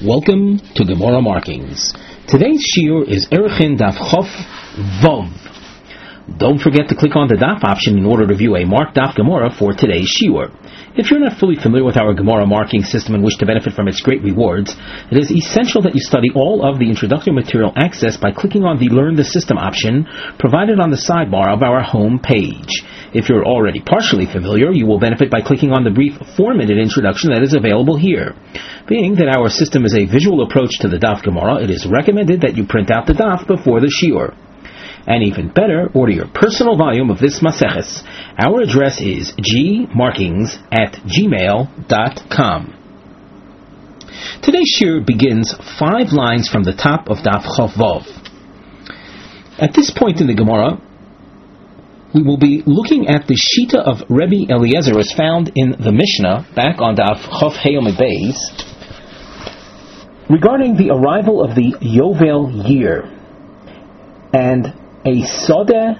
Welcome to Gemara Markings. Today's shiur is Erechin Daf Chof Vov. Don't forget to click on the Daf option in order to view a marked Daf Gemara for today's shiur. If you're not fully familiar with our Gemara marking system and wish to benefit from its great rewards, it is essential that you study all of the introductory material accessed by clicking on the Learn the System option provided on the sidebar of our home page. If you're already partially familiar, you will benefit by clicking on the brief 4-minute introduction that is available here. Being that our system is a visual approach to the Daf Gemara, it is recommended that you print out the Daf before the shiur. And even better, order your personal volume of this Maseches. Our address is gmarkings@gmail.com. Today's shiur begins 5 lines from the top of Daf Chof Vov. At this point in the Gemara, we will be looking at the Shita of Rebbe Eliezer as found in the Mishnah, back on Daf Chof Hey Amud Beis, regarding the arrival of the Yovel year. And a Sodeh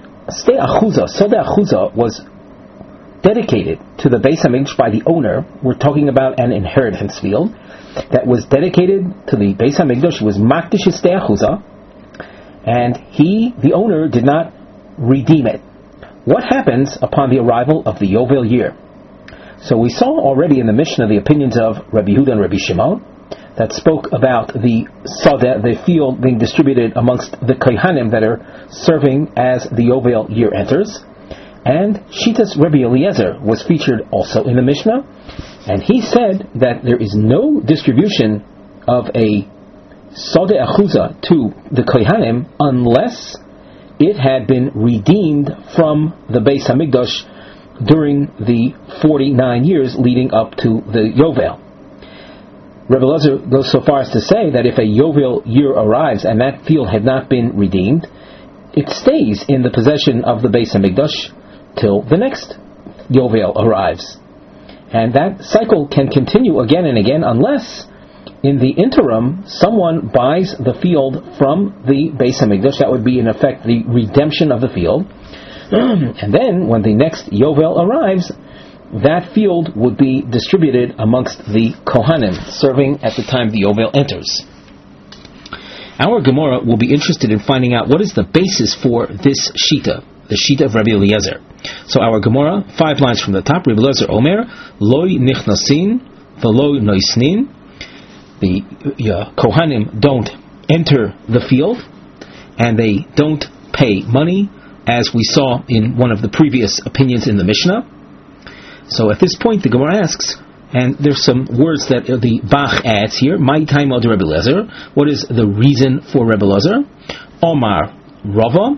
Achuzah was dedicated to the Beis HaMikdash by the owner. We're talking about an inheritance field that was dedicated to the Beis HaMikdash. It was Makdish Sdei Achuzah, and the owner, did not redeem it. What happens upon the arrival of the Yovel year? So we saw already in the Mishnah the opinions of Rabbi Yehuda and Rabbi Shimon that spoke about the Sodeh, the field being distributed amongst the Kohanim that are serving as the Yovel year enters. And Shitas Rebbe Eliezer was featured also in the Mishnah, and he said that there is no distribution of a Sodeh Achuzah to the Kohanim unless it had been redeemed from the Beis HaMikdash during the 49 years leading up to the Yovel. Rebbe Eliezer goes so far as to say that if a Yovel year arrives and that field had not been redeemed, it stays in the possession of the Beis HaMikdash till the next Yovel arrives. And that cycle can continue again and again unless, in the interim, someone buys the field from the Beis HaMikdash. That would be, in effect, the redemption of the field. And then, when the next Yovel arrives, that field would be distributed amongst the Kohanim serving at the time the Yovel enters. Our Gemara will be interested in finding out what is the basis for this Shita, the Shita of Rabbi Eliezer. So our Gemara, 5 lines from the top, Rabbi Eliezer Omer, Loi nichnasin v'loi noisnin. The Kohanim don't enter the field, and they don't pay money, as we saw in one of the previous opinions in the Mishnah. So at this point, the Gemara asks, and there's some words that the Bach adds here. My time of Rebbe Eliezer. What is the reason for Rebbe Eliezer? Omar Rava.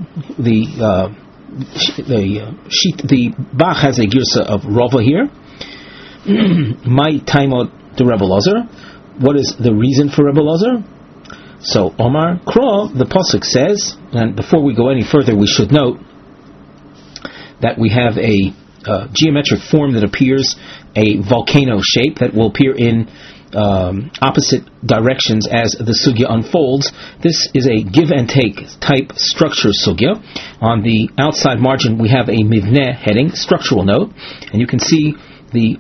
The Bach has a girsa of Rava here. My time of Rebbe Eliezer. What is the reason for Rebbe Eliezer? So Omar Kra, the pasuk says, and before we go any further, we should note that we have a geometric form that appears, a volcano shape that will appear in opposite directions as the sugya unfolds. This is a give and take type structure sugya. On the outside margin we have a mivneh heading, structural note, and you can see the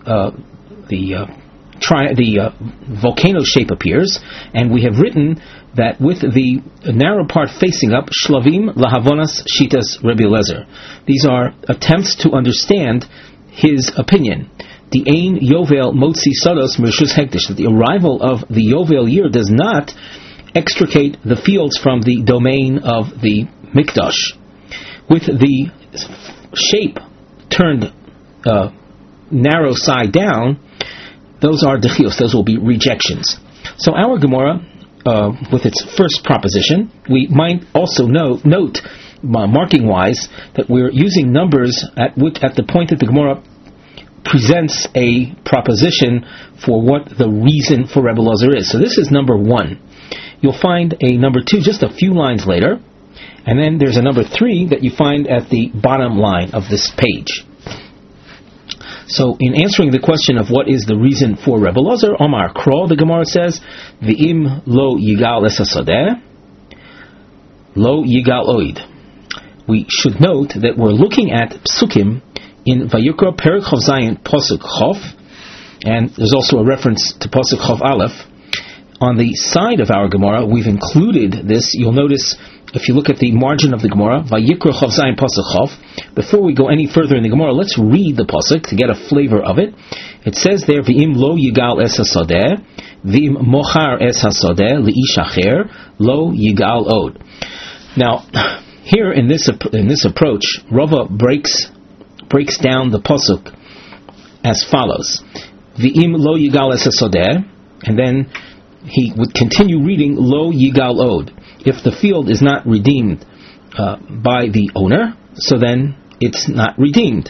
volcano shape appears, and we have written that with the narrow part facing up, Shlavim Lahavonas Shitas Rebbe Eliezer. These are attempts to understand his opinion. The Ein Yovel Motzi Sados Mershus Hekdesh, that the arrival of the Yovel year does not extricate the fields from the domain of the Mikdash. With the shape turned narrow side down, those are dechios, those will be rejections. So our Gemara, with its first proposition, we might also note marking-wise, that we're using numbers at the point that the Gemara presents a proposition for what the reason for Rebbe Eliezer is. So this is number 1. You'll find a number 2 just a few lines later, and then there's a number 3 that you find at the bottom line of this page. So, in answering the question of what is the reason for Rebbe Eliezer, Omar Kra, the Gemara says, V'im lo yigal es hasadeh, lo yigal oid. We should note that we're looking at psukim in Vayikra Perek Chav Zayin Pasuk Chav, and there's also a reference to Pasuk Chav Aleph, on the side of our Gemara, we've included this. You'll notice, if you look at the margin of the Gemara, Vayikra Chav Zayin Pasuk Chav. Before we go any further in the Gemara, let's read the pasuk to get a flavor of it. It says there, V'im lo yigal es hasadeh, V'im mochar es hasadeh li'ish acher, lo yigal od. Now, here in this approach, Rava breaks down the pasuk as follows: V'im lo yigal es hasadeh, and then he would continue reading lo yigal od. If the field is not redeemed by the owner, so then it's not redeemed.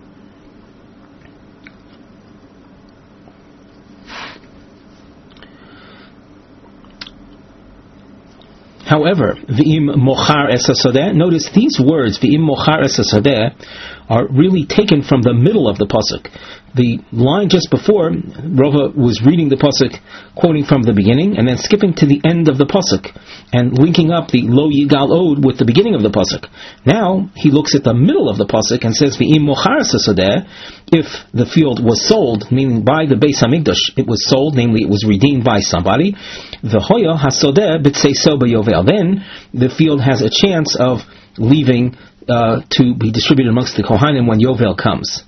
However, v'im mochar es hasadeh, notice these words, v'im mochar es hasadeh, are really taken from the middle of the pasuk. The line just before, Rava was reading the pasuk, quoting from the beginning, and then skipping to the end of the pasuk, and linking up the lo yigal od with the beginning of the pasuk. Now, he looks at the middle of the pasuk and says, v'im mochar es hasadeh, if the field was sold, meaning by the Beis Hamikdash, it was sold, namely it was redeemed by somebody, v'hoya hasodeh b'tseiso b'yovel, then the field has a chance of leaving to be distributed amongst the Kohanim when Yovel comes.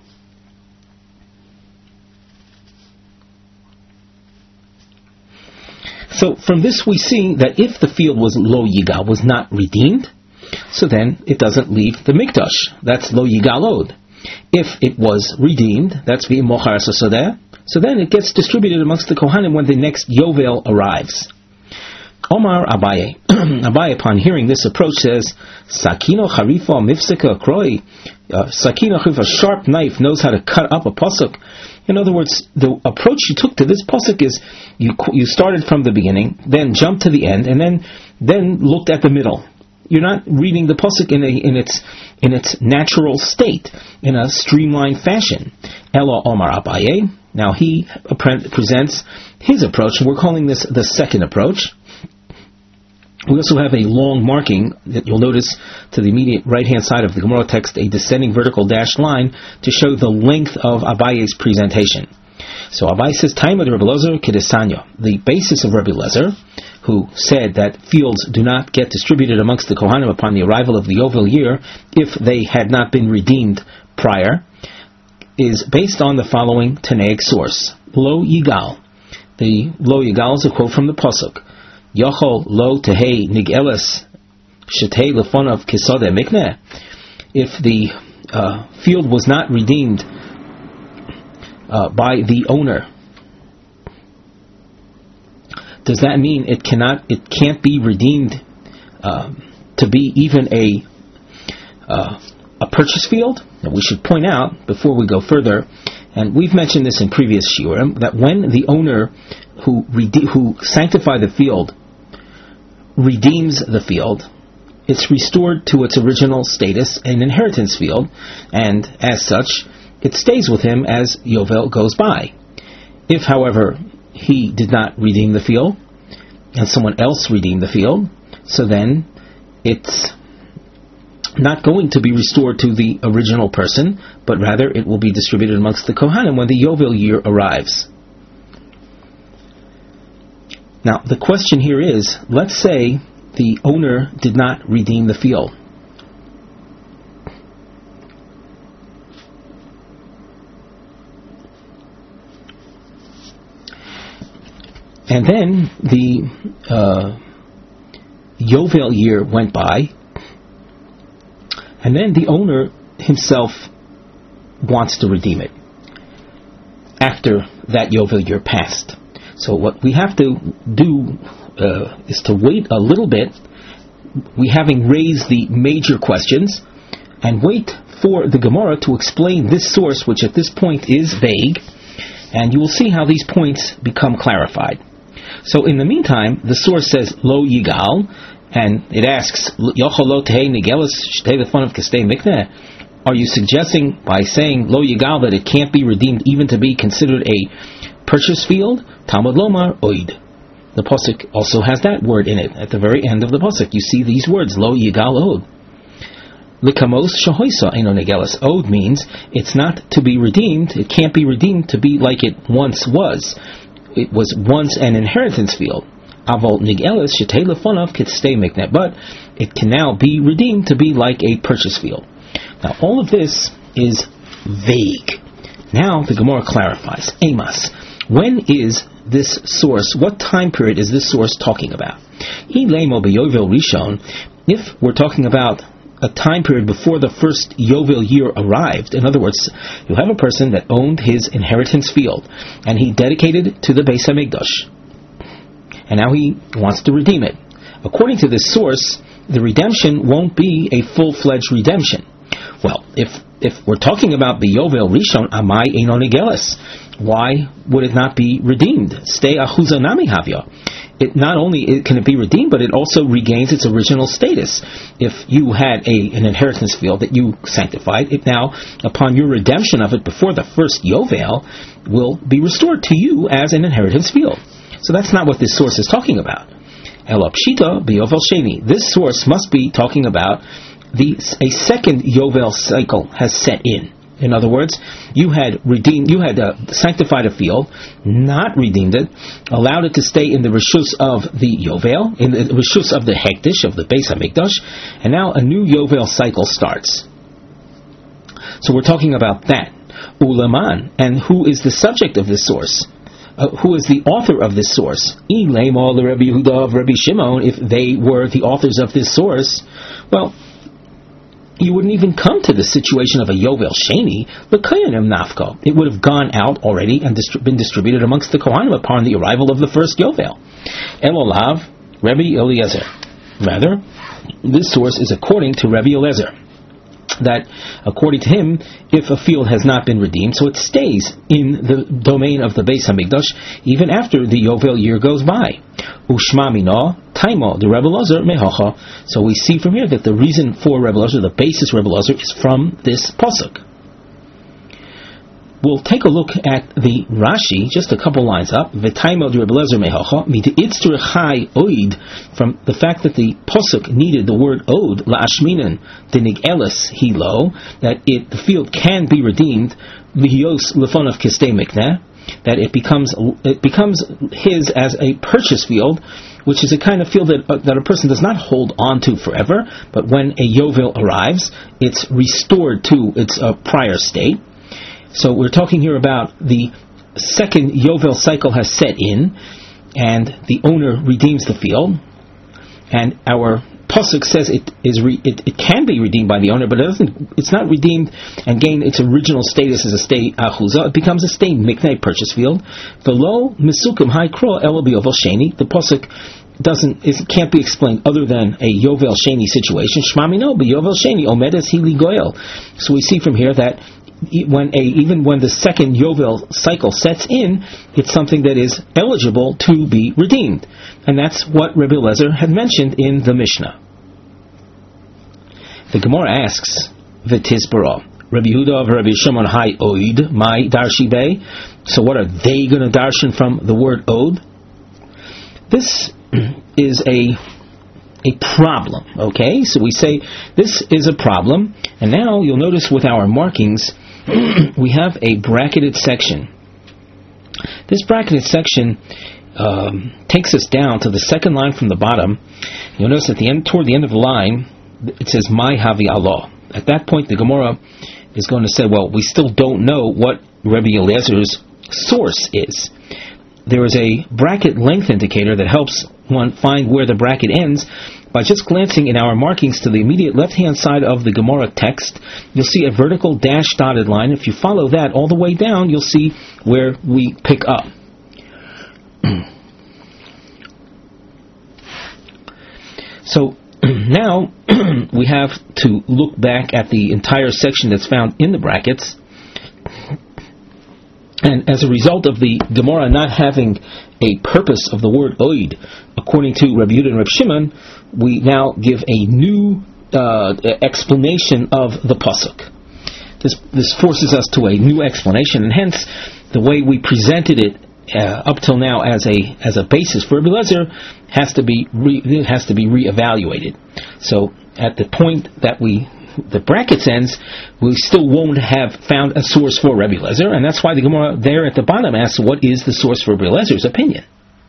So from this we see that if the field was lo yigal, was not redeemed, so then it doesn't leave the mikdash. That's lo yigal od. If it was redeemed, that's v'im mochar es hasadeh, so then it gets distributed amongst the Kohanim when the next Yovel arrives. Omar Abaye. Abaye, upon hearing this approach, says, Sakino charifa mifsika kroi. Sakino charifa, a sharp knife, knows how to cut up a pasuk. In other words, the approach you took to this pasuk is you started from the beginning, then jumped to the end, and then looked at the middle. You're not reading the pasuk in its natural state, in a streamlined fashion. Ela Omar Abaye. Now he presents his approach, and we're calling this the second approach. We also have a long marking that you'll notice to the immediate right-hand side of the Gemara text, a descending vertical dashed line to show the length of Abaye's presentation. So Abaye says, Taimad Rabbi Elazar Kedesanya. The basis of Rabbi Elazar, who said that fields do not get distributed amongst the Kohanim upon the arrival of the Yovel year if they had not been redeemed prior, is based on the following Tanaic source. Lo Yigal. The Lo Yigal is a quote from the Pasuk. Yochol lo tehei nigeles shetei lefonav kisodeh mikneh. If the field was not redeemed by the owner, does that mean it can't be redeemed to be even a purchase field? Now we should point out before we go further, and we've mentioned this in previous shiurim, that when the owner who sanctified the field redeems the field, it's restored to its original status, an inheritance field, and as such, it stays with him as Yovel goes by. If, however, he did not redeem the field, and someone else redeemed the field, so then it's not going to be restored to the original person, but rather it will be distributed amongst the Kohanim when the Yovel year arrives. Now, the question here is, let's say the owner did not redeem the field. And then the Yovel year went by, and then the owner himself wants to redeem it after that Yovel year passed. So what we have to do is to wait a little bit, we having raised the major questions, and wait for the Gemara to explain this source, which at this point is vague, and you will see how these points become clarified. So in the meantime, the source says, Lo Yigal, and it asks, Yochol lo tehei nigelis shtei lefonav kistei mikneh. Are you suggesting by saying Lo Yigal that it can't be redeemed even to be considered a purchase field? Talmud Lomar Oid. The pasuk also has that word in it. At the very end of the pasuk, you see these words, Lo Yigal Od. Likamos shahoisa eno negelis. Od means it's not to be redeemed. It can't be redeemed to be like it once was. it was once an inheritance field. Aval nigelis shetei lefonav kitstei mikneh, but it can now be redeemed to be like a purchase field. Now all of this is vague. Now the Gemara clarifies. Amos, when is this source, what time period is this source talking about? Ilemo beyovel rishon, if we're talking about a time period before the first Yovel year arrived. In other words, you have a person that owned his inheritance field, and he dedicated it to the Beis HaMikdash, and now he wants to redeem it. According to this source, the redemption won't be a full-fledged redemption. Well, if we're talking about the Yovel Rishon, Amai Eino Nigelis, why would it not be redeemed? Stay Achuza Nami Havya. It not only can it be redeemed, but it also regains its original status. If you had an inheritance field that you sanctified, it now, upon your redemption of it before the first Yovel, will be restored to you as an inheritance field. So that's not what this source is talking about. Elapshita B'Yovel Sheni. This source must be talking about a second Yovel cycle has set in. In other words, you had sanctified a field, not redeemed it, allowed it to stay in the reshus of the Yovel, in the reshus of the Hektish, of the Beis HaMikdash, and now a new Yovel cycle starts. So we're talking about that. Ulaman, and who is the subject of this source? Who is the author of this source? Ilema Rabbi Yehuda of Rabbi Shimon, if they were the authors of this source, well, you wouldn't even come to the situation of a Yovel Sheni, the Kohanim Nafko. It would have gone out already and been distributed amongst the Kohanim upon the arrival of the first Yovel. Elolav, Rabbi Eliezer. Rather, this source is according to Rabbi Eliezer, that according to him, if a field has not been redeemed, so it stays in the domain of the Beis HaMikdash even after the Yovel year goes by. Ushma mino taimo the Rebbe Elazar mehocha. So we see from here that the reason for Rebbe Elazar, the basis Rebbe Elazar, is from this pasuk. We'll take a look at the Rashi, just a couple lines up. V'taimo the Rebbe Elazar mehocha mititzter chai oid, from the fact that the pasuk needed the word od laashminan denig elis hilo, that the field can be redeemed v'hios lefonav kistei mikneh, that it becomes his as a purchase field, which is a kind of field that a person does not hold on to forever, but when a Yovel arrives, it's restored to its prior state. So we're talking here about the second Yovel cycle has set in, and the owner redeems the field, and our pasuk says it can be redeemed by the owner, but it's not redeemed and gained its original status as a stay achuza. It becomes a stay miknei purchase field. Below misukim high kro elo b'yovel sheni. The pasuk can't be explained other than a Yovel Sheni situation. Shmamino b'yovel sheni omedes hili goel. So we see from here that even when the second Yovel cycle sets in, it's something that is eligible to be redeemed. And that's what Rabbi Eliezer had mentioned in the Mishnah. The Gemara asks, V'tizbara, Rabbi Yehuda of Rabbi Shimon Hai Oid, my Darshi Bey. So what are they going to darshan from the word Od? This is a problem, okay? So we say this is a problem, and now you'll notice with our markings, we have a bracketed section. This bracketed section takes us down to the second line from the bottom. You'll notice toward the end of the line, it says "My Havi Allah." At that point, the Gemara is going to say, "Well, we still don't know what Rabbi Eliezer's source is." There is a bracket length indicator that helps one find where the bracket ends. By just glancing in our markings to the immediate left-hand side of the Gemara text, you'll see a vertical dashed dotted line. If you follow that all the way down, you'll see where we pick up. So now we have to look back at the entire section that's found in the brackets. And as a result of the Gemara not having a purpose of the word oid, according to Rabbi Yehuda and Rabbi Shimon, we now give a new explanation of the pasuk. This forces us to a new explanation, and hence the way we presented it up till now as a basis for Rabbi Eliezer has to be reevaluated. So at the point that we the brackets ends, we still won't have found a source for Rabbi Eliezer, and that's why the Gemara there at the bottom asks, what is the source for Rabbi Eliezer's opinion?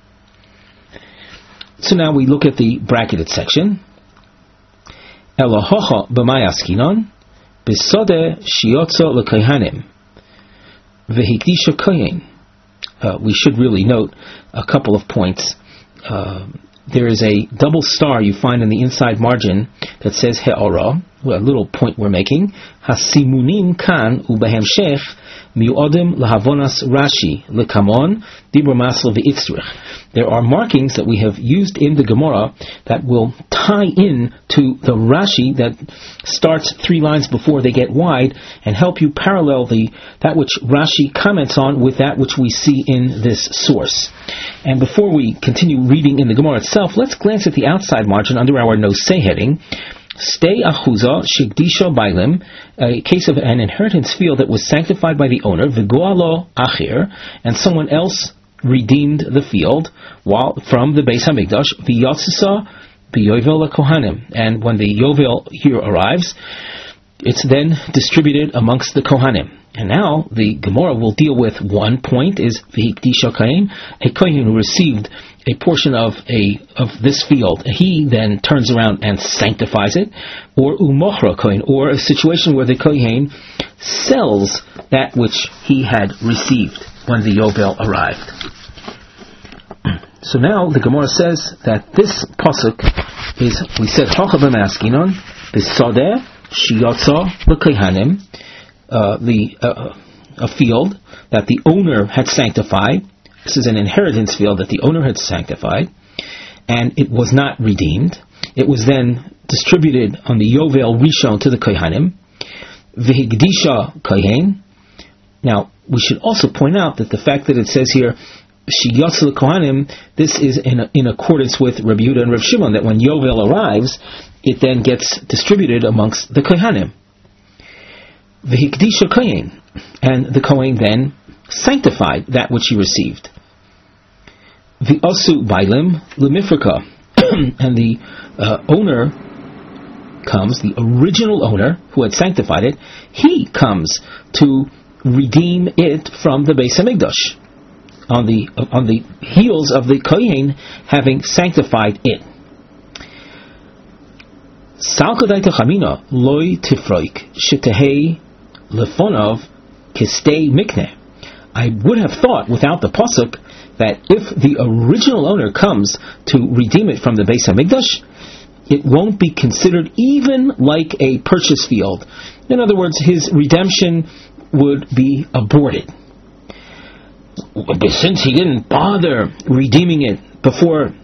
So now we look at the bracketed section. Elohocha b'may askinon, b'sodeh shiotzo l'kohanim, v'hikdisha kohen. We should really note a couple of points. There is a double star you find in the inside margin that says He'ora, a little point we're making. Hasimunim kan ubehemshech miuodim lahavonas Rashi lekamon dibur masel v'itzrich. There are markings that we have used in the Gemara that will tie in to the Rashi that starts 3 lines before they get wide and help you parallel that which Rashi comments on with that which we see in this source. And before we continue reading in the Gemara itself, let's glance at the outside margin under our Nosei heading. Stei achuza shigdisha bailim, a case of an inheritance field that was sanctified by the owner, v'goalo achir, and someone else redeemed the field from the Beis Hamikdash, v'yotzisa b'yovel kohanim, and when the yovel here arrives, it's then distributed amongst the kohanim. And now the Gemara will deal with one point: is v'hikdisha kohen, a kohen who received a portion of this field, he then turns around and sanctifies it, or umochra kohen, or a situation where the kohen sells that which he had received when the yovel arrived. So now the Gemara says that this pasuk is, we said, Hocha b'maskinon b'sodeh shiyotza l'kohanim, a field that the owner had sanctified. This is an inheritance field that the owner had sanctified, and it was not redeemed. It was then distributed on the Yovel Rishon to the Kohanim. V'higdisha Kohen. Now, we should also point out that the fact that it says here, Shiyotz Kohanim, this is in accordance with Rabbi Yehuda and Rav Shimon, that when Yovel arrives, it then gets distributed amongst the Kohanim. V'higdisha Kohen. And the Kohen then sanctified that which he received. The Osu Bailim Lemifrika, and the owner comes, the original owner who had sanctified it, he comes to redeem it from the Beis Hamikdash on the heels of the Kohen having sanctified it. Salkadaita Chamina Loi Tifroik Shitehei Lefonov Kistei Mikne. I would have thought, without the pasuk, that if the original owner comes to redeem it from the Beis Hamikdash, it won't be considered even like a purchase field. In other words, his redemption would be aborted. But since he didn't bother redeeming it before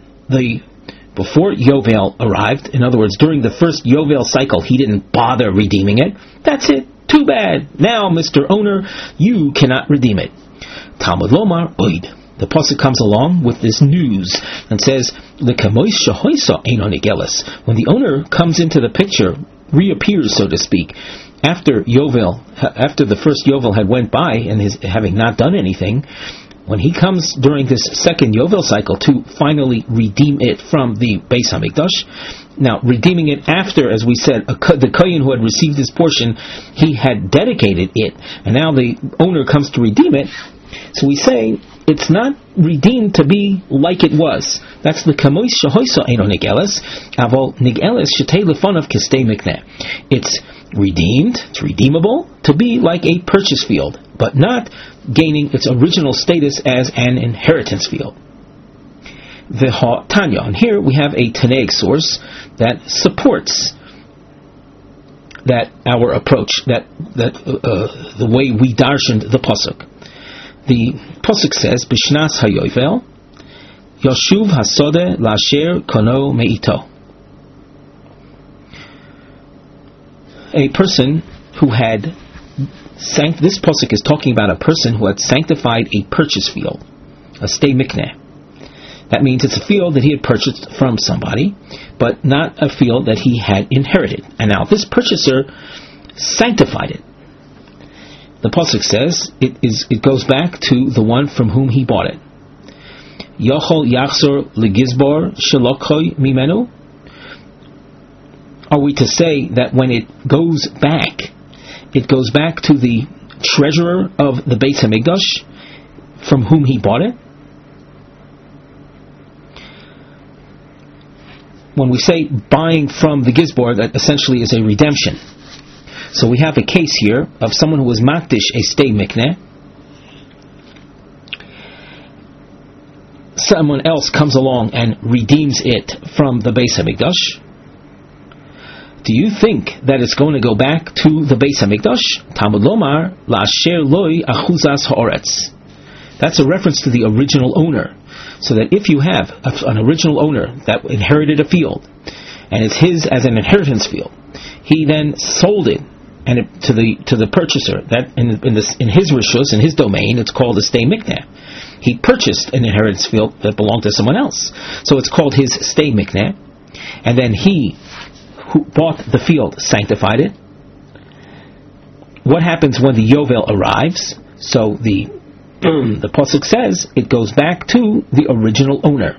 Yovel arrived, in other words, during the first Yovel cycle, he didn't bother redeeming it, that's it. Too bad. Now, Mr. Owner, you cannot redeem it. Talmud Lomar Oid. The pasuk comes along with this news and says, "L'kamois shahoisa ein onigelis." When the owner comes into the picture, reappears, so to speak, after the first Yovel had went by and his having not done anything, when he comes during this second Yovel cycle to finally redeem it from the Beis Hamikdash. Now, redeeming it after, as we said, the Kohen who had received his portion, he had dedicated it, and now the owner comes to redeem it. So we say it's not redeemed to be like it was. That's the kamois shahoisa eino nigeles, avol nigeles shetei lefonav kistei mikneh. It's redeemed, it's redeemable, to be like a purchase field, but not gaining its original status as an inheritance field. The Tanya, and here we have a Tanaic source that supports that our approach, that the way we darshaned the pasuk. The pasuk says, "B'shnas hayovel, yoshuv hasode lasher kono meito." A person who had this pasuk is talking about a person who had sanctified a purchase field, a stei mikneh. That means it's a field that he had purchased from somebody, but not a field that he had inherited. And now this purchaser sanctified it. The pasuk says it goes back to the one from whom he bought it. Yochol yachzor legizbor shelokoi mimenu. Are we to say that when it goes back to the treasurer of the Beis Hamikdash from whom he bought it? When we say buying from the Gizbor, that essentially is a redemption. So we have a case here of someone who was makdish a stay mikneh. Someone else comes along and redeems it from the Beis Hamikdash. Do you think that it's going to go back to the Beis Hamikdash? Talmud Lomar la'asher loy achuzas ha'oretz. That's a reference to the original owner. So that if you have an original owner that inherited a field, and it's his as an inheritance field, he then sold it to the purchaser. That in his rishus, in his domain, it's called a stay mikneh. He purchased an inheritance field that belonged to someone else, so it's called his stay mikneh. And then he who bought the field sanctified it. What happens when the Yovel arrives? So the pasuk says it goes back to the original owner.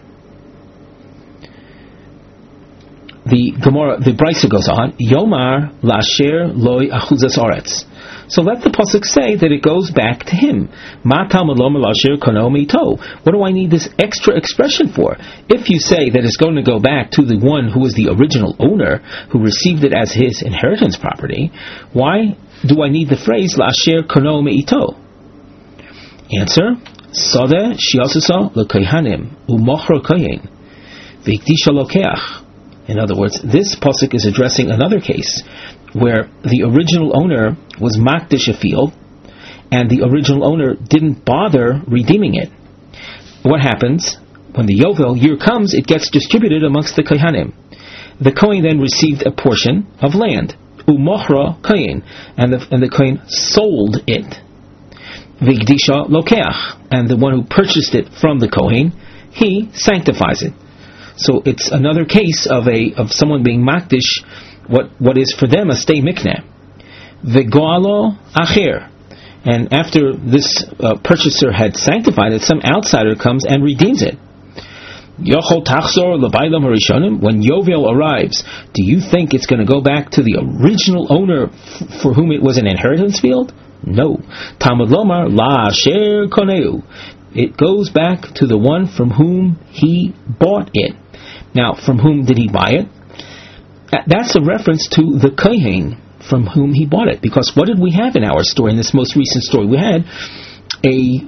The Gemara, the Brisa goes on, Yomar la'asher loy achuzas aretz. So let the pasuk say that it goes back to him. Ma talmud lomer la'asher kono mito. What do I need this extra expression for? If you say that it's going to go back to the one who was the original owner, who received it as his inheritance property, why do I need the phrase la'asher kono mito? Answer: Sodeh shiasusa lekohanim umochro kohen v'ikdisha lokeach. In other words, this pasuk is addressing another case where the original owner was makdish a field, and the original owner didn't bother redeeming it. What happens when the Yovel year comes? It gets distributed amongst the kohanim. The kohen then received a portion of land, umochro kohen, and the kohen sold it. Vigdisha lokeach, and the one who purchased it from the kohen, he sanctifies it. So it's another case of someone being makdish what is for them a stay mikneh. V'goalo acher, and after this purchaser had sanctified it, some outsider comes and redeems it. Yochol tachzor l'baylam harishonim. When Yovel arrives, do you think it's going to go back to the original owner for whom it was an inheritance field? No. Talmud Lomar la'asher koneu. It goes back to the one from whom he bought it. Now, from whom did he buy it? That's a reference to the kohen from whom he bought it. Because what did we have in our story, in this most recent story? We had a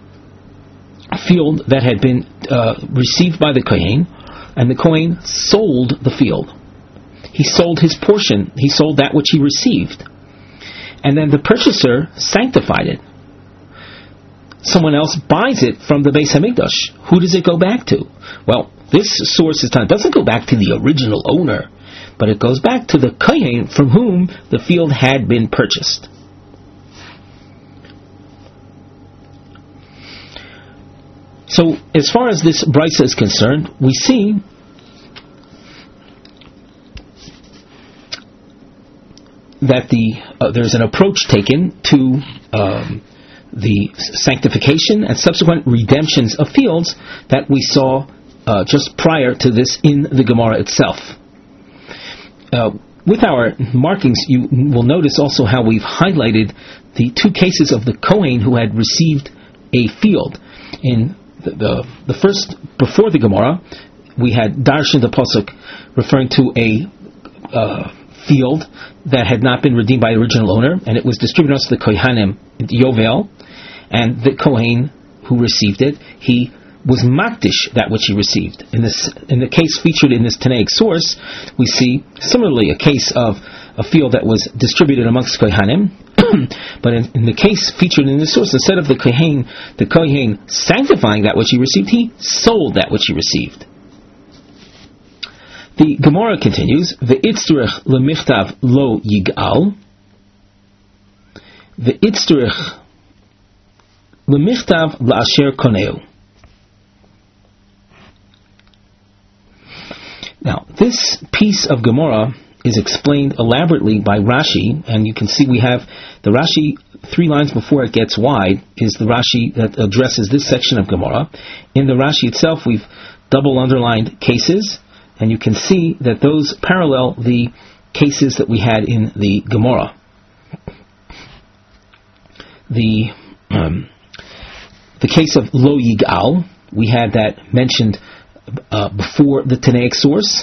field that had been received by the kohen, and the kohen sold the field. He sold his portion. He sold that which he received. And then the purchaser sanctified it. Someone else buys it from the Beis Hamikdash. Who does it go back to? Well, this source is telling it doesn't go back to the original owner, but it goes back to the kohen from whom the field had been purchased. So, as far as this brisa is concerned, we see that there's an approach taken to the sanctification and subsequent redemptions of fields that we saw just prior to this in the Gemara itself. With our markings, you will notice also how we've highlighted the two cases of the Kohen who had received a field. In the first, before the Gemara, we had Darshan the Pasuk referring to a field that had not been redeemed by the original owner, and it was distributed to the Kohanim, Yovel, and the Kohen who received it, he was makdish that which he received. In the case featured in this Tanaic source, we see similarly a case of a field that was distributed amongst Kohanim, but in the case featured in this source, instead of the Kohen sanctifying that which he received, he sold that which he received. The Gemara continues, Ve'itzturich lemichtav lo yigal, Ve'itzturich lemichtav la'asher koneu. Now, this piece of Gemara is explained elaborately by Rashi, and you can see we have the Rashi 3 lines before it gets wide is the Rashi that addresses this section of Gemara. In the Rashi itself, we've double underlined cases And you can see that those parallel the cases that we had in the Gemara. The case of Lo Yigal, we had that mentioned before the Tanaic source.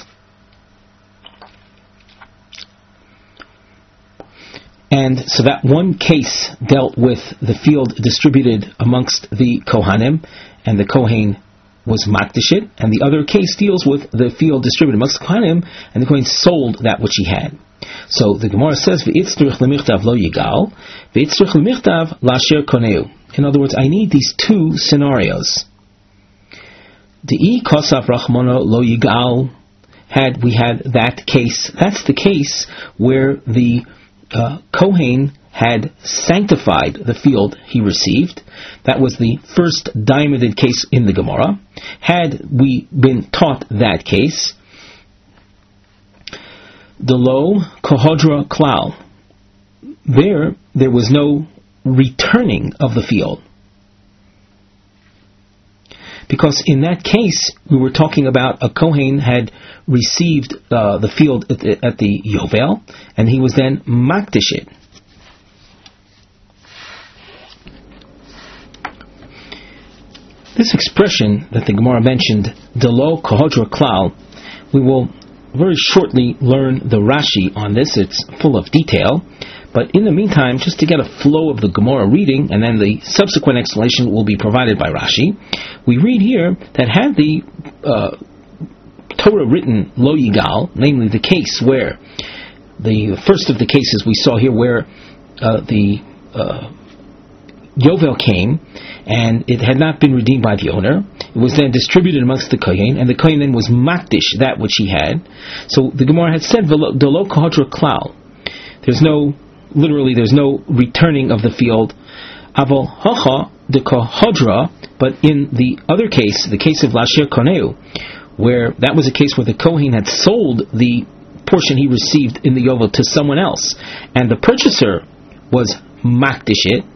And so that one case dealt with the field distributed amongst the Kohanim, and the Kohen was makdishit, and the other case deals with the field distributed amongst the Kohanim, and the Kohen sold that which he had. So the Gemara says, "V'itzrich lemichtav lo yigal, v'itzrich lemichtav lasher koneu." In other words, I need these two scenarios. De'i kosav rachmano lo yigal. We had that case. That's the case where the Kohen had sanctified the field he received. That was the first diamonded case in the Gemara. Had we been taught that case, the lo kohodra klal, there was no returning of the field. Because in that case, we were talking about a Kohen had received the field at the Yovel, and he was then makdishit. This expression that the Gemara mentioned, Delo Kohodra Klal, we will very shortly learn the Rashi on this. It's full of detail. But in the meantime, just to get a flow of the Gemara reading, and then the subsequent explanation will be provided by Rashi, we read here that had the Torah written Lo Yigal, namely the case where, the first of the cases we saw here where the Yovel came, and it had not been redeemed by the owner. It was then distributed amongst the Kohen, and the Kohen then was makdish that which he had. So the Gemara had said, Delo Kohodra Klal. There's no returning of the field. Aval Hacha de Kohodra, but in the other case, the case of Lasher Koneu, where that was a case where the Kohen had sold the portion he received in the Yovel to someone else, and the purchaser was makdishit.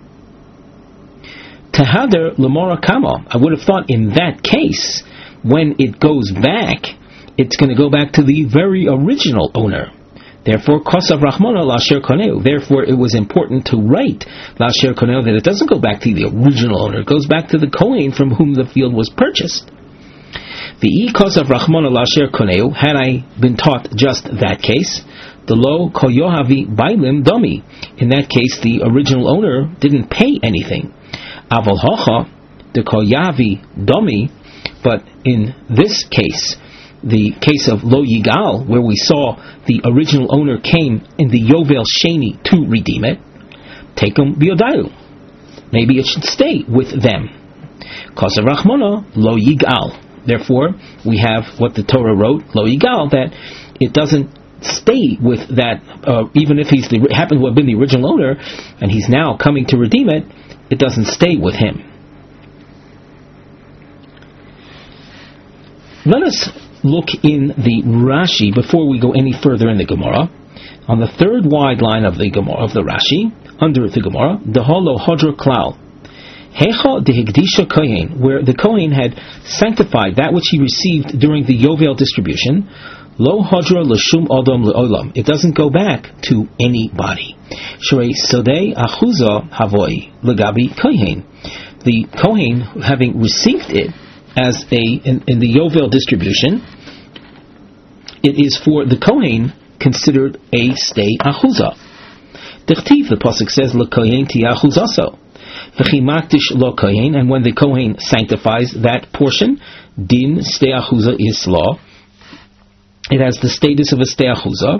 Tahader Lamora Kama. I would have thought in that case, when it goes back, it's going to go back to the very original owner. Therefore, Kosav Rahmana Lasher Koneu. Therefore, it was important to write Lasher Koneu that it doesn't go back to the original owner. It goes back to the Kohen from whom the field was purchased. The E Kosav Rahmana Lasher Koneu. Had I been taught just that case, the Lo Koyohavi Bailim Domi. In that case, the original owner didn't pay anything. Aval Hacha de Koyavi Domi. But in this case, the case of Lo Yigal, where we saw the original owner came in the Yovel Sheni to redeem it, take him biodayu. Maybe it should stay with them. Kosav Rachmana Lo Yigal. Therefore, we have what the Torah wrote, Lo Yigal, that it doesn't stay with that, even if he's happened to have been the original owner, and he's now coming to redeem it, it doesn't stay with him. Let us look in the Rashi before we go any further in the Gemara. On the third wide line of the Gemara, of the Rashi, under the Gemara, Deholo Hodra Klal, Hecha dehigdisha Kohen, where the Kohen had sanctified that which he received during the Yovel distribution. Lo Hodra Lashum Odom Leolam. It doesn't go back to anybody. Shrei Sodei Achuza Havoi Legabi Kohen. The Kohen, having received it as in the Yovel distribution, it is for the Kohen considered a stay Achuza. Dechtiv, the pasuk says, Le Kohen ti Achuzaso. V'chi makdish lo Kohen, and when the Kohen sanctifies that portion, din stay Achuza is law. It has the status of a stei achuza,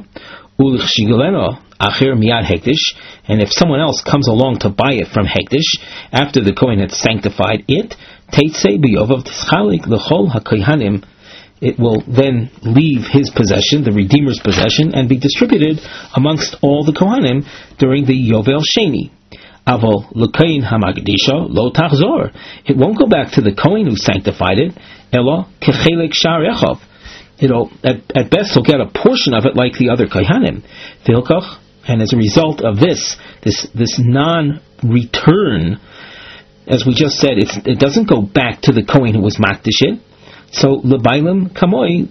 acher miyad hektish, and if someone else comes along to buy it from hektish after the Kohen had sanctified it, teitzei biyovav tischalik l'chol hakohanim, it will then leave his possession, the Redeemer's possession, and be distributed amongst all the Kohanim during the Yovel Sheni. Aval l'kohen hamagdisha lo tachzor. It won't go back to the Kohen who sanctified it. Elo kechelek shar echov. At best, he'll get a portion of it like the other Kohanim. Vilkoch, and as a result of this non-return, as we just said, it doesn't go back to the Kohen who was makdishit. So lebailim kamoi,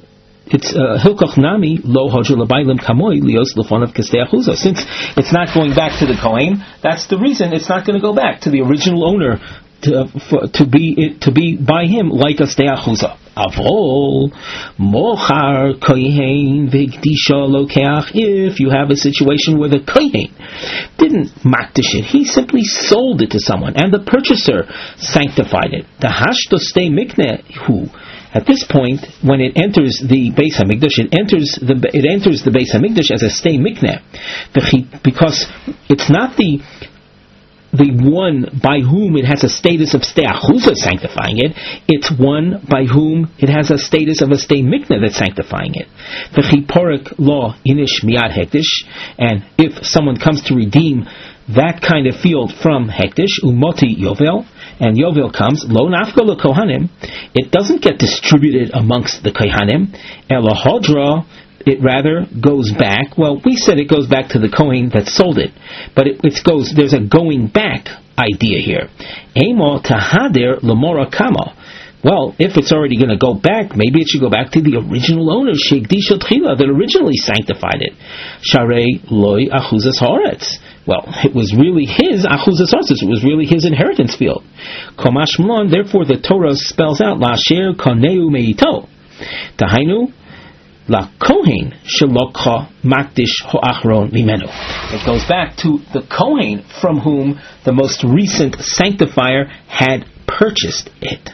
it's hilkoch nami lo hodra l'baylim kamoi lios l'fonav kestei achuzah. Since it's not going back to the Kohen, that's the reason it's not going to go back to the original owner to be by him like a stei achuzah. Avol mochar kohen v'gdisha lokeach. If you have a situation where the kohen didn't makdish it, he simply sold it to someone, and the purchaser sanctified it. The hashto stei mikneh hu. At this point, when it enters the Beis Hamikdash, it enters the Beis Hamikdash as a stei mikneh, because it's not the one by whom it has a status of stei achuzah sanctifying it. It's one by whom it has a status of a stei mikneh that's sanctifying it. V'chi porek lo inish miyad hektish, and if someone comes to redeem that kind of field from hektish, umoti yovel, and yovel comes, lo nafka lo kohanim, it doesn't get distributed amongst the kohanim, elo hodra, it rather goes back. Well, we said it goes back to the Kohen that sold it, but there's a going back idea here. Emo tahader lemora kama. Well, if it's already going to go back, maybe it should go back to the original owner, Sheikdisha Tchila, that originally sanctified it. Sharei loy achuzas haaretz. Well, it was really his achuzas haaretz. It was really his inheritance field. Komash Mlon, therefore the Torah spells out, Lasher koneu meito. Tahainu, La Kohen Shalokha Makdish Hoachron Mimenu. It goes back to the Kohen from whom the most recent sanctifier had purchased it.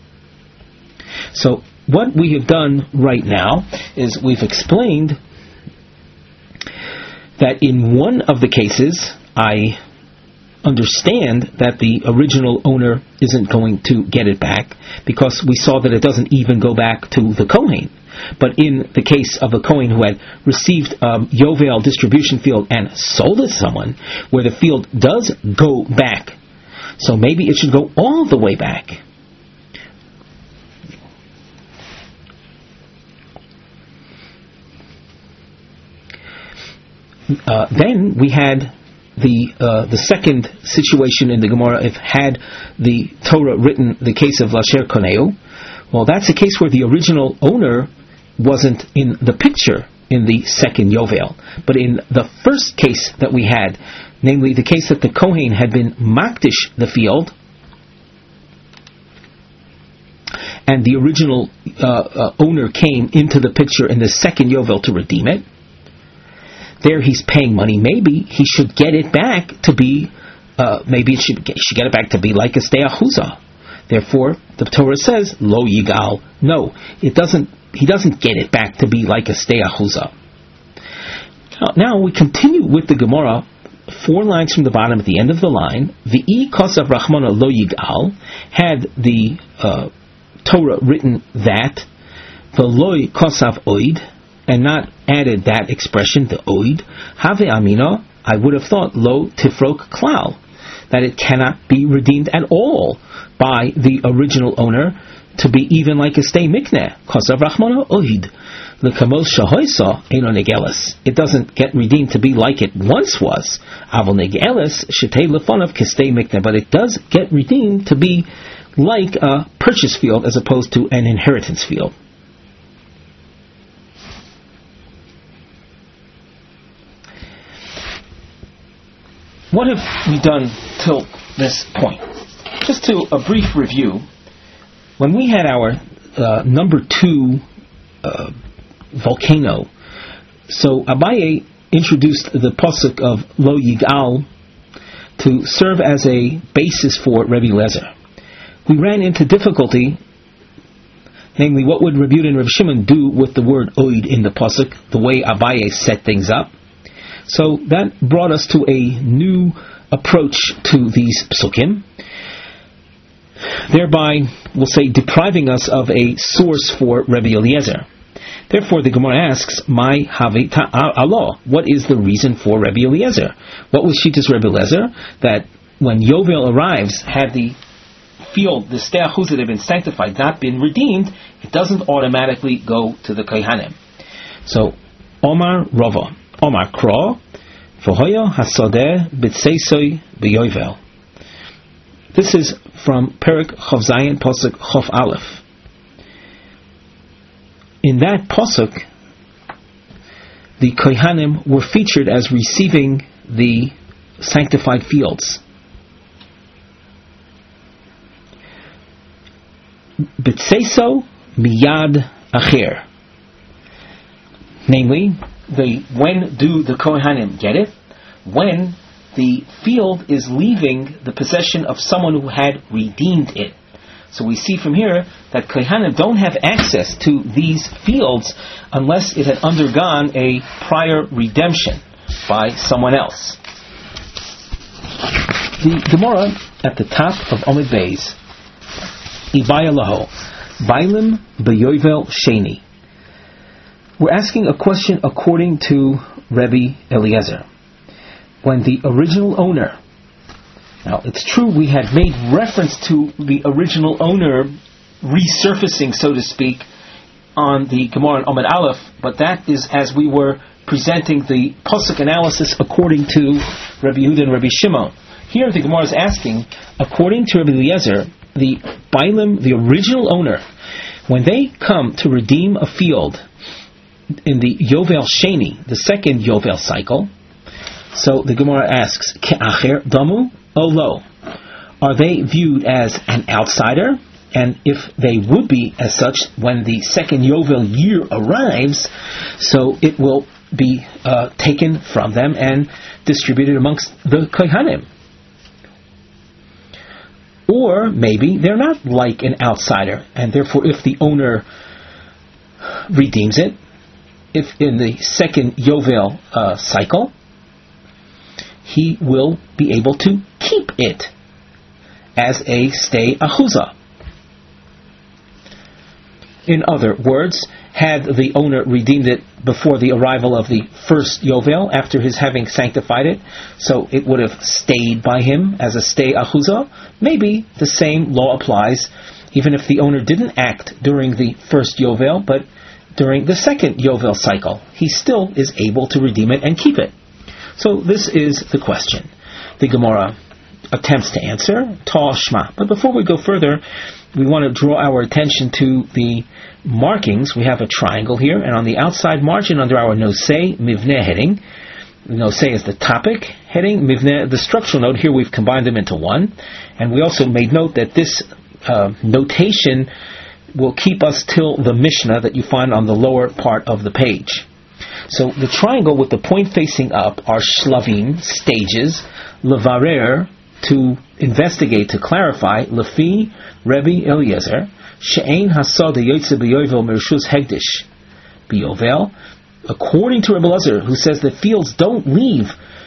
So what we have done right now is we've explained that in one of the cases I understand that the original owner isn't going to get it back because we saw that it doesn't even go back to the Kohen. But in the case of a Kohen who had received a Yovel distribution field and sold it to someone, where the field does go back, so maybe it should go all the way back. Then we had the second situation in the Gemara. If had the Torah written the case of Lasher Koneu, well, that's a case where the original owner wasn't in the picture in the second Yovel. But in the first case that we had, namely the case that the Kohen had been makdish the field, and the original owner came into the picture in the second Yovel to redeem it, there he's paying money. Maybe he should get it back to be, maybe he should get it back to be like a stei achuzah. Therefore, the Torah says, lo yigal. No, it doesn't. He doesn't get it back to be like a stei achuzah. Now we continue with the Gemara, 4 lines from the bottom at the end of the line. V'i kosav rachmana lo yigal, had the Torah written that, v'loi kosav oid, and not added that expression, the oid, have amina, I would have thought lo tifrok klal, that it cannot be redeemed at all by the original owner to be even like a stei mikneh. Kosav rachmana oid. L'kamos shahoisa eno negelis. It doesn't get redeemed to be like it once was. Avol negelis shetei lefonav kestei mikneh. But it does get redeemed to be like a purchase field as opposed to an inheritance field. What have we done till this point? Just to a brief review, when we had our number 2 volcano, so Abaye introduced the pasuk of Lo Yigal to serve as a basis for Rebbe Lezer. We ran into difficulty, namely what would Rebbe Yehuda and Rebbe Shimon do with the word Oid in the pasuk, the way Abaye set things up. So that brought us to a new approach to these psukim, thereby, we'll say, depriving us of a source for Rebbe Eliezer. Therefore, the Gemara asks, "My havi Allah, what is the reason for Rebbe Eliezer? What was Shittas Rebbe Eliezer? That when Yovel arrives, had the field, the stei achuzah that had been sanctified, not been redeemed, it doesn't automatically go to the kohanim." So, Omar Rava. Omar Kra, V'hoya Hasadeh B'tseisoi B'yovel. This is from Perek Chav Zayin Pasuk Chav Aleph. in that pasuk, the Kohanim were featured as receiving the sanctified fields. B'tseso miyad acher. Namely, when do the Kohanim get it? When the field is leaving the possession of someone who had redeemed it. So we see from here that Kohanim don't have access to these fields unless it had undergone a prior redemption by someone else. The Gemara at the top of Omid Beis, Ibaya Laho, Bailim B'Yovel Sheni. We're asking a question according to Rebbe Eliezer. When the original owner, now it's true we had made reference to the original owner resurfacing, so to speak, on the Gemara and Amud Aleph, but that is as we were presenting the Pasuk analysis according to Rabbi Yehuda and Rabbi Shimon. Here the Gemara is asking, according to Rabbi Eliezer, the Bailim, the original owner, when they come to redeem a field in the Yovel Sheni, the second Yovel cycle, so the Gemara asks, Ke'acher damu o lo? Are they viewed as an outsider? And if they would be as such when the second Yovel year arrives, so it will be taken from them and distributed amongst the Kohanim. Or maybe they're not like an outsider, and therefore if the owner redeems it, if in the second Yovel cycle, he will be able to keep it as a stay achuzah. In other words, had the owner redeemed it before the arrival of the first Yovel, after his having sanctified it, so it would have stayed by him as a stay achuzah, maybe the same law applies, even if the owner didn't act during the first Yovel, but during the second Yovel cycle, he still is able to redeem it and keep it. So this is the question. The Gemara attempts to answer, Ta Shma. But before we go further, we want to draw our attention to the markings. We have a triangle here, and on the outside margin under our Nosei Mivneh heading, Nosei is the topic heading, Mivneh the structural note. Here we've combined them into one, and we also made note that this notation will keep us till the Mishnah that you find on the lower part of the page. So the triangle with the point facing up are shlavim, stages, levarer, to investigate, to clarify, lefi Rebbe Eliezer, she'ein hasad yotze b'yovel mershus hegdish b'yovel, according to Rebbe Eliezer, who says that fields don't leave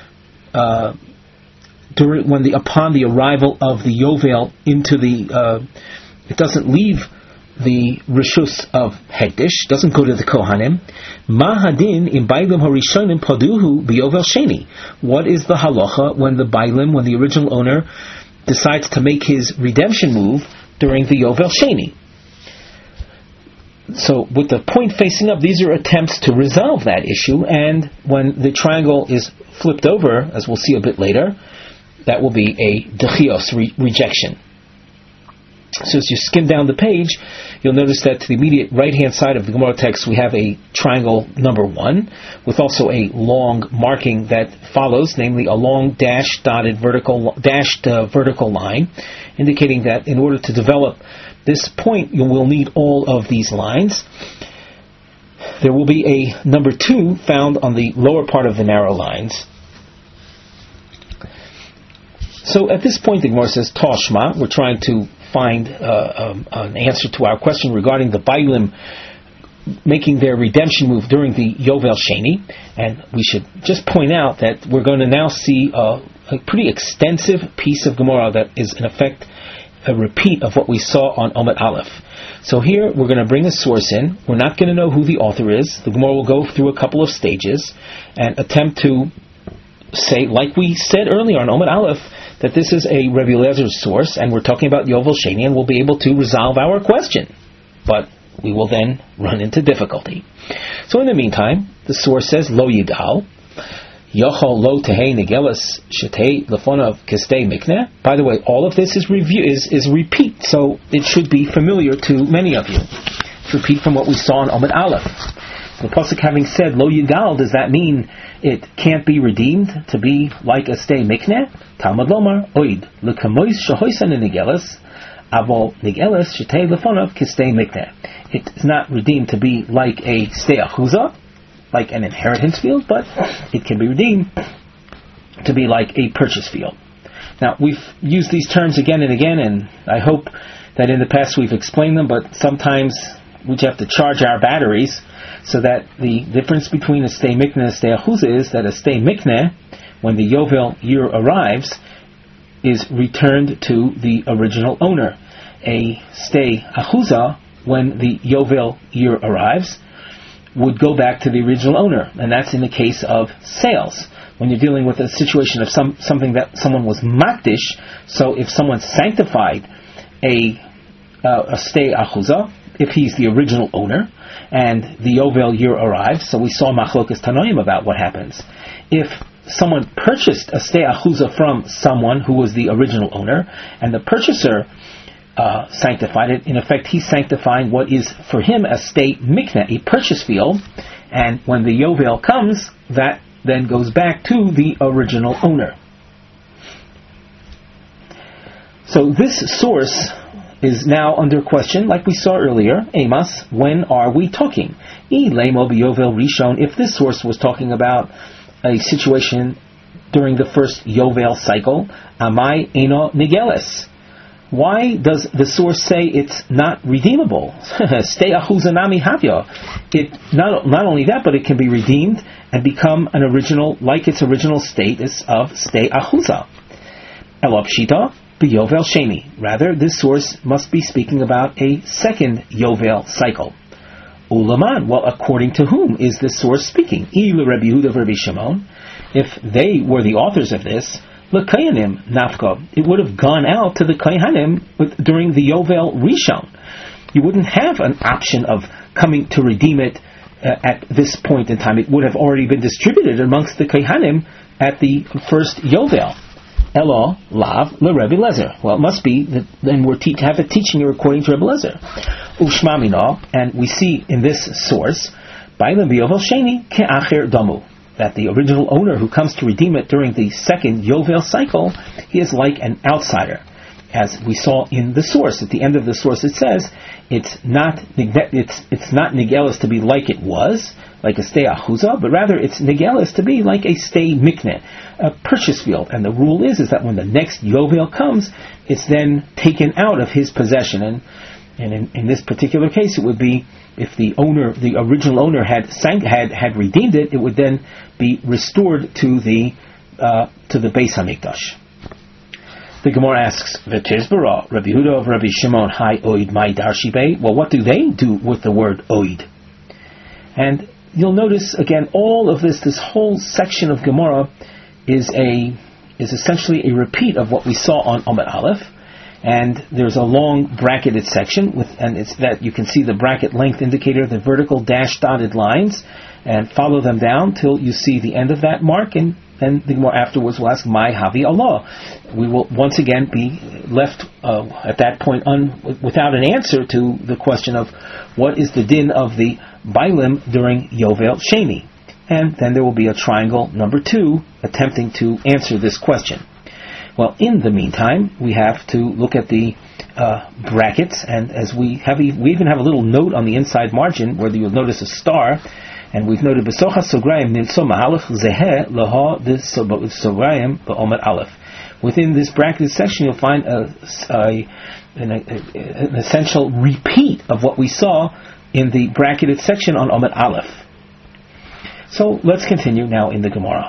upon the arrival of the Yovel into the, it doesn't leave the rishus of hegdish, doesn't go to the Kohanim. Mahadin in Bailim Harishonim Paduhu B'Yovel Sheni. What is the halacha when the Bailim, when the original owner decides to make his redemption move during the Yovel Sheni? So with the point facing up, these are attempts to resolve that issue, and when the triangle is flipped over, as we'll see a bit later, that will be a dechios, rejection. So as you skim down the page, you'll notice that to the immediate right-hand side of the Gemara text, we have a triangle number 1, with also a long marking that follows, namely a long dashed vertical line, indicating that in order to develop this point, you will need all of these lines. There will be a number 2 found on the lower part of the narrow lines. So at this point, the Gemara says, Tashma, we're trying to find an answer to our question regarding the Bailim making their redemption move during the Yovel Sheni, and we should just point out that we're going to now see a pretty extensive piece of Gemara that is in effect a repeat of what we saw on Amud Aleph. So here we're going to bring a source in. We're not going to know who the author is. The Gemara will go through a couple of stages and attempt to say, like we said earlier on Amud Aleph, that this is a Rebbe Eliezer's source, and we're talking about Yovel Sheni, and we'll be able to resolve our question. But we will then run into difficulty. So in the meantime, the source says, Lo Yigal, Yochol Lo Tehei Negelas Shetei Lefonav Kestei Mikneh. By the way, all of this is repeat, so it should be familiar to many of you. repeat from what we saw in Amud Aleph. The pasuk having said Lo Yigal, does that mean it can't be redeemed to be like a stay mikneh? Talmud Lomar Oid L'kamois Shahoisan Nigelis Avol Nigelis Shetei Lefonav Kistei Mikneh. It is not redeemed to be like a stay achuzah, like an inheritance field, but it can be redeemed to be like a purchase field. Now, we've used these terms again and again, and I hope that in the past we've explained them, but sometimes we have to charge our batteries, so that the difference between a stay mikneh and a stay achuzah is that a stay mikneh, when the Yovel year arrives, is returned to the original owner. A stay achuzah, when the Yovel year arrives, would go back to the original owner, and that's in the case of sales. When you're dealing with a situation of something that someone was makdish, so if someone sanctified a stay achuzah, if he's the original owner, and the Yovel year arrives, so we saw machlokas tanoim about what happens. If someone purchased a stay achuzah from someone who was the original owner, and the purchaser sanctified it, in effect he's sanctifying what is for him a stay mikneh, a purchase field, and when the Yovel comes, that then goes back to the original owner. So this source is now under question, like we saw earlier. Amos, when are we talking? If this source was talking about a situation during the first Yovel cycle, Amai Eno Nigeles. Why does the source say it's not redeemable? Stay achuzanami havya. It not only that, but it can be redeemed and become an original, like its original status of stay achuzah. Elopshita b'yovel sheni. Rather, this source must be speaking about a second Yovel cycle. Ulaman. Well, according to whom is this source speaking? Ilu Rabbi Yehuda Rabbi Shimon. If they were the authors of this, L'Kayanim Nafka, it would have gone out to the Kayanim during the Yovel Rishon. You wouldn't have an option of coming to redeem it at this point in time. It would have already been distributed amongst the Kayanim at the first Yovel. Elo Lav LeRebbi Lezer. Well, it must be that then we're have a teaching here according to Rebbe Lezer. Ushmamino, and we see in this source, Bailam B'Yovel Sheni Ke'acher Damu, that the original owner who comes to redeem it during the second Yovel cycle, he is like an outsider. As we saw in the source, at the end of the source it says, it's not nigelis to be like it was, like a stay achuzah, but rather it's nigelis to be like a stay mikneh, a purchase field. And the rule is that when the next Yovel comes, it's then taken out of his possession. And in this particular case, it would be if the original owner had redeemed it, it would then be restored to the Beis Hamikdash. The Gemara asks, "V'tizbara Rabbi Yehuda of Rabbi Shimon Hai Oid Mai Darshi Bei." Well, what do they do with the word Oid? And you'll notice again, all of this whole section of Gemara is essentially a repeat of what we saw on Amud Aleph. And there's a long bracketed section and it's that you can see the bracket length indicator, the vertical dash dotted lines, and follow them down till you see the end of that mark, and then the Gemara afterwards will ask, "My Havi Allah." We will once again be left at that point without an answer to the question of what is the din of the Bailim during Yovel Sheni, and then there will be a triangle number 2 attempting to answer this question. Well, in the meantime, we have to look at the brackets, and as we even have a little note on the inside margin where you'll notice a star, and we've noted B'socha Sograyim Nimtso Mahalach Zeheh Laha Sograyim B'Omer Aleph. Within this bracketed section, you'll find an essential repeat of what we saw in the bracketed section on Omer Aleph. So let's continue now in the Gemara.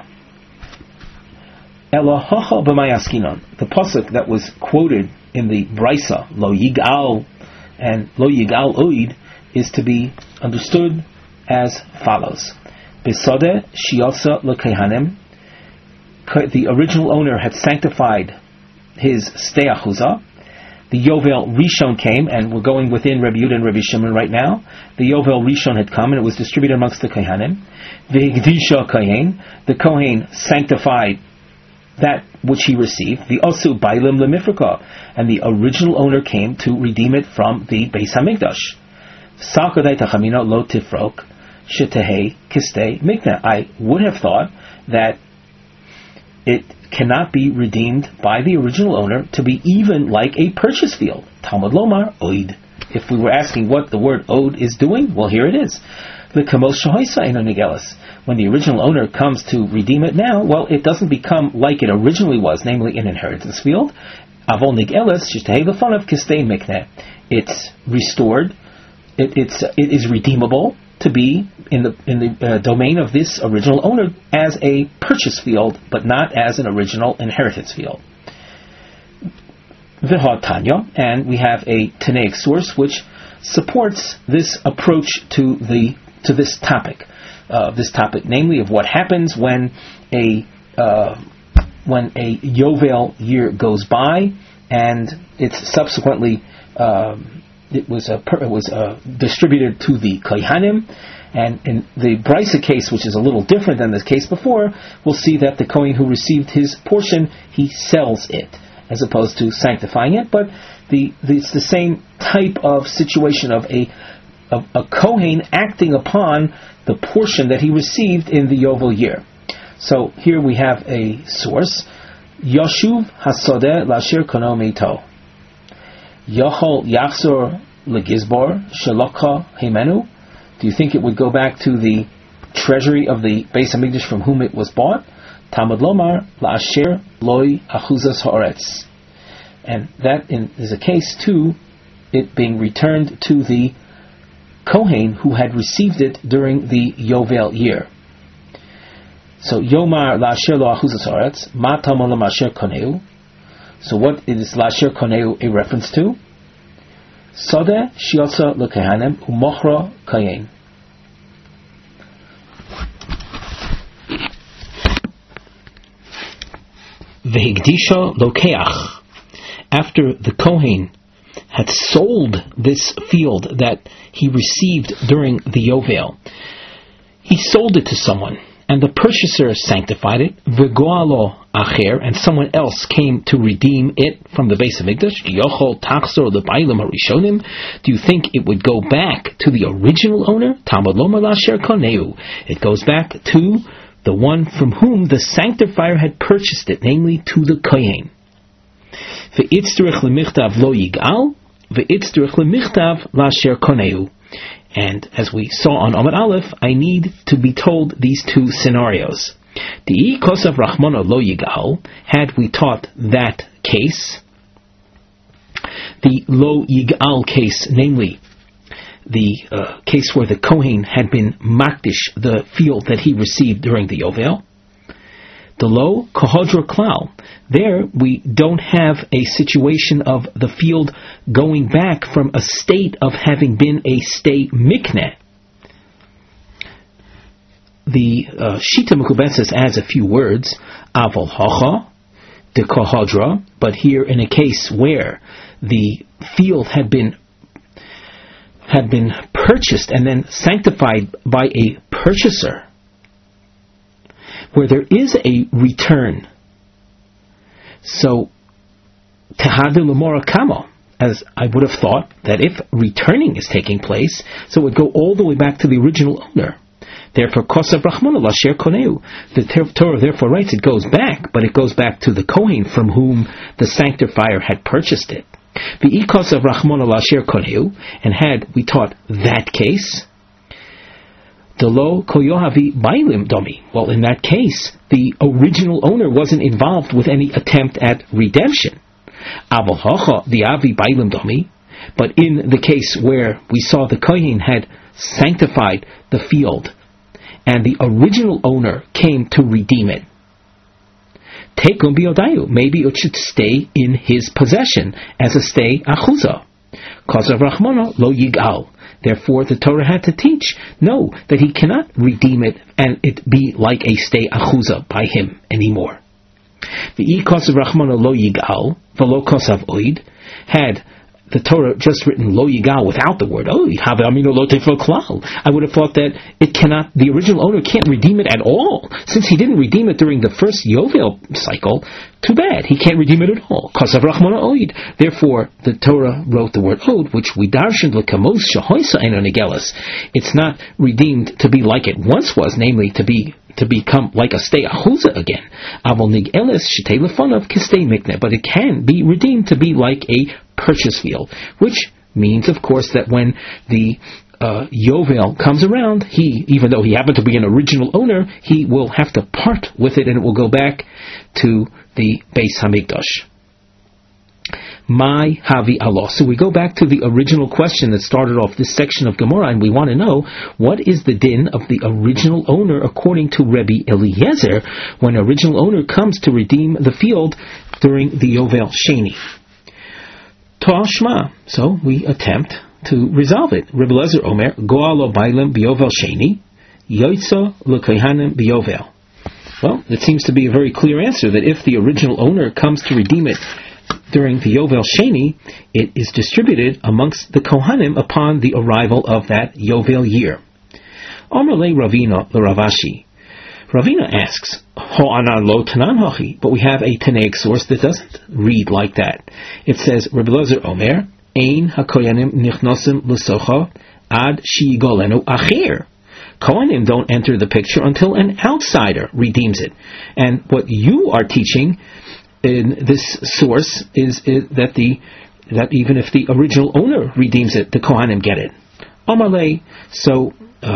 Elohacha b'mayaskinon, the pasuk that was quoted in the Brisa, Lo Yigal and Lo Yigal Oid, is to be understood as follows: Besodeh Shiosa L'Kehanim, the original owner had sanctified his stei achuzah. The Yovel Rishon came, and we're going within Rabbi Yehuda and Rabbi Shimon right now. The Yovel Rishon had come, and it was distributed amongst the Kehanim. V'higdisha Kohen, the Kohen sanctified that which he received. The Osu Bailim Lemifrika, and the original owner came to redeem it from the Beis Hamikdash. Salkadei tachamino lo tifrok shetehei kistei mikna. I would have thought that it cannot be redeemed by the original owner to be even like a purchase field. Talmud lomar oid. If we were asking what the word ode is doing, well, here it is. The kamos shahoisa eno nigelis. When the original owner comes to redeem it now, well, it doesn't become like it originally was, namely an inheritance field. Avol nigelis shetehei lefanav kistei mikne. It's restored. It is redeemable to be in the domain of this original owner as a purchase field, but not as an original inheritance field. V'ha Tanya, and we have a Tanaic source which supports this approach to this topic, namely of what happens when a Yovel year goes by and it's subsequently it was distributed to the Kohanim. And in the Brisa case, which is a little different than the case before, we'll see that the Kohen who received his portion, he sells it, as opposed to sanctifying it. But it's the same type of situation of a Kohen acting upon the portion that he received in the Yovel year. So here we have a source. Yoshuv hasodeh lasher kono meito. Yochol yachzor legizbor shelokha hemenu. Do you think it would go back to the treasury of the Beis Hamikdash from whom it was bought? Talmud lomar la'asher loy achuzas haaretz. And that is a case to it being returned to the Kohen who had received it during the Yovel year. So Yomar la'asher lo achuzas haaretz ma talmud la'asher koneu. So what is la'asher koneu a reference to? Sodeh shiotza l'kehanim u'mochra kayin. V'higdisha lokeach. After the Kohen had sold this field that he received during the Yovel, he sold it to someone, and the purchaser sanctified it. V'goalo acher, and someone else came to redeem it from the Beis Hamikdash. Yochol tachzor lebaylim harishonim. Do you think it would go back to the original owner? Talmud lomar la'asher koneu. It goes back to the one from whom the sanctifier had purchased it, namely to the Kohen. Ve'itzterich lemichtav lo yigal, ve'itzterich lemichtav la'asher koneu. And as we saw on Amud Aleph, I need to be told these two scenarios. The kosav rachmana lo yigal, had we taught that case, the lo yigal case, namely the case where the Kohen had been makdish the field that he received during the Yovel, the lo kohodra klal, there we don't have a situation of the field going back from a state of having been a stay mikneh. The Shita Mekubetzes adds a few words, avol hacha, de kohodra, but here in a case where the field had been purchased and then sanctified by a purchaser, where there is a return. So, tehadu l'mora kamo, as I would have thought that if returning is taking place, so it would go all the way back to the original owner. Therefore, kosav rachmana l'asher koneu. The Torah therefore writes it goes back, but it goes back to the Kohen from whom the sanctifier had purchased it. The kosav rachmana l'asher koneu, and had we taught that case, the lo koyohavi bailim domi. Well, in that case, the original owner wasn't involved with any attempt at redemption. Avol hacha the avi bailim domi. But in the case where we saw the Kohen had sanctified the field, and the original owner came to redeem it, tekum biodayu, maybe it should stay in his possession as a stay achuza. Kosav rachmana lo yigal. Therefore, the Torah had to teach, no, that he cannot redeem it and it be like a stay achuza by him anymore. The kosav rachmana lo yigal, v'lo kosav oid, had the Torah just written lo yigal without the word oh, I would have thought that it cannot, the original owner can't redeem it at all. Since he didn't redeem it during the first Yovel cycle, too bad, he can't redeem it at all. Therefore, the Torah wrote the word od, which we darshan l'kamos shahoisa eno negelas. It's not redeemed to be like it once was, namely to become like a stay achuza again. But it can be redeemed to be like a purchase field, which means, of course, that when the Yovel comes around, even though he happened to be an original owner, he will have to part with it, and it will go back to the Beis Hamikdash. My Havi Allah. So we go back to the original question that started off this section of Gemara, and we want to know, what is the din of the original owner according to Rebbe Eliezer when an original owner comes to redeem the field during the Yovel Sheni? To'al Shma. So we attempt to resolve it. Rebbe Eliezer Omer, Go'alo Bailim B'Yovel Sheni, Yoitza L'Kohanim B'Yovel. Well, it seems to be a very clear answer that if the original owner comes to redeem it during the Yovel Sheni, it is distributed amongst the Kohanim upon the arrival of that Yovel year. Omer le Ravina l'Ravashi. Ravina asks, Ho'anan lo tanan hachi, but we have a Tanaic source that doesn't read like that. It says, Rebbe Eliezer Omer, Ein hakoyanim nichnosim l'socha ad sheyigolenu achir. Kohanim don't enter the picture until an outsider redeems it. And what you are teaching in this source is that even if the original owner redeems it, the Kohanim get it. Amalei, so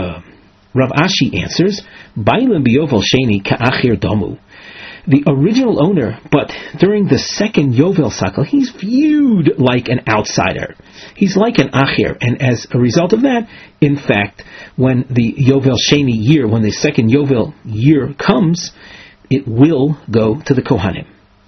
Rav Ashi answers, Bailim biyovel sheni ka'achir domu. The original owner, but during the second Yovel cycle, he's viewed like an outsider. He's like an achir, and as a result of that, in fact, when the Yovel Sheni year, when the second Yovel year comes, it will go to the Kohanim.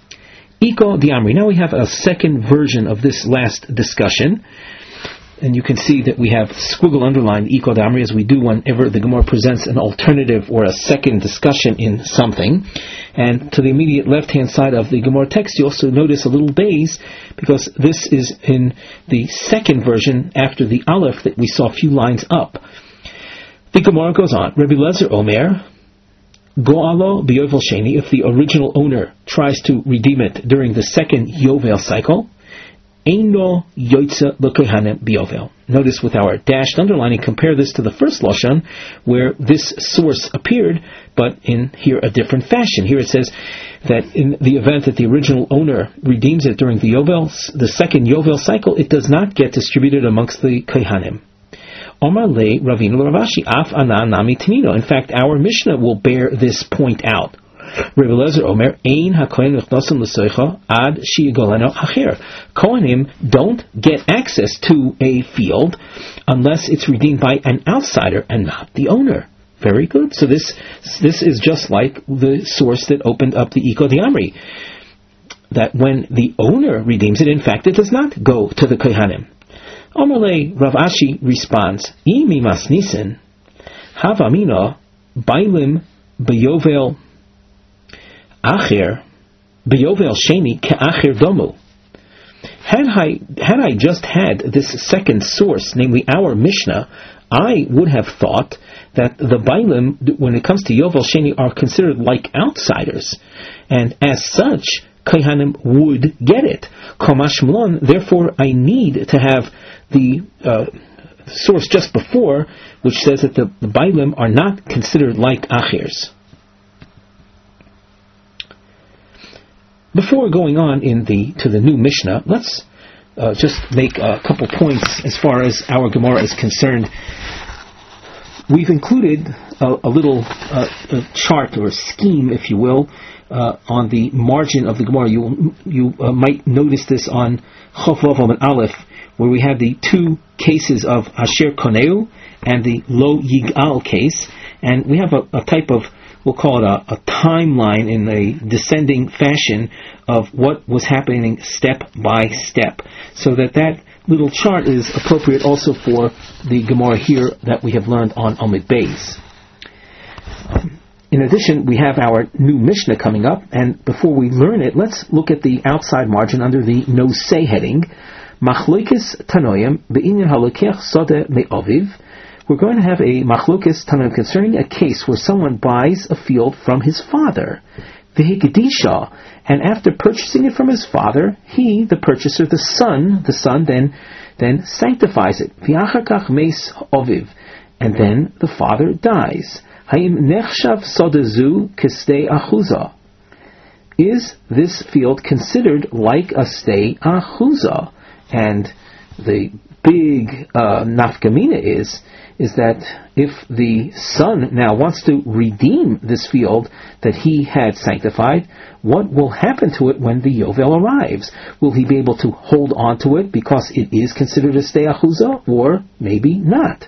Iko Diamri. Now we have a second version of this last discussion, and you can see that we have squiggle underlined Iko Diamri, as we do whenever the Gemara presents an alternative or a second discussion in something. And to the immediate left-hand side of the Gemara text, you also notice a little daze, because this is in the second version after the Aleph that we saw a few lines up. The Gemara goes on. Rebbe Eliezer Omer, Go'alo b'Yovel Sheni, if the original owner tries to redeem it during the second Yovel cycle, Eino Yoitza L'Kohanim b'Yovel. Notice with our dashed underlining, compare this to the first Lashon, where this source appeared, but in here a different fashion. Here it says that in the event that the original owner redeems it during the second Yovel cycle, it does not get distributed amongst the Kohanim. Omar le Ravina Ravashi af anan nami tinino. In fact, our Mishnah will bear this point out. Rebbe Eliezer Omer, Ein hakohen nichnosim l'soicha ad sheyigolenu acher. Kohanim don't get access to a field unless it's redeemed by an outsider and not the owner. Very good. So this is just like the source that opened up the Iko Diamri, that when the owner redeems it, in fact, it does not go to the Kohanim. Amalei Rav Ashi responds, Imi masnisen havamina bailim beyovel acher beyovel sheni ke'acher domu. Had I just had this second source, namely our Mishnah, I would have thought that the bailim, when it comes to Yovel Sheni, are considered like outsiders, and as such, Kohanim would get it. Komash Mlon, therefore, I need to have the source just before, which says that the bailim are not considered like achirs. Before going on to the new Mishnah, let's just make a couple points as far as our Gemara is concerned. We've included a little chart or scheme, if you will, on the margin of the Gemara. You might notice this on Chof Vav and Aleph, where we have the two cases of Asher Koneu and the Lo Yigal case, and we have a type of, we'll call it a timeline in a descending fashion of what was happening step by step, so that little chart is appropriate also for the Gemara here that we have learned on Amud Beis. In addition, we have our new Mishnah coming up, and before we learn it, let's look at the outside margin under the No Say heading. Machlokes Tanoim be'inyan halokech sodeh me'aviv. We're going to have a machlokes Tanoim concerning a case where someone buys a field from his father. V'hikdisha, and after purchasing it from his father, he, the purchaser, the son then sanctifies it. V'achakach meis oviv, and then the father dies. Hayim nechshav sodezu kestei achuza. Is this field considered like a stei achuza? And the big nafkamina is that if the son now wants to redeem this field that he had sanctified, what will happen to it when the Yovel arrives? Will he be able to hold on to it because it is considered a stei achuza, or maybe not?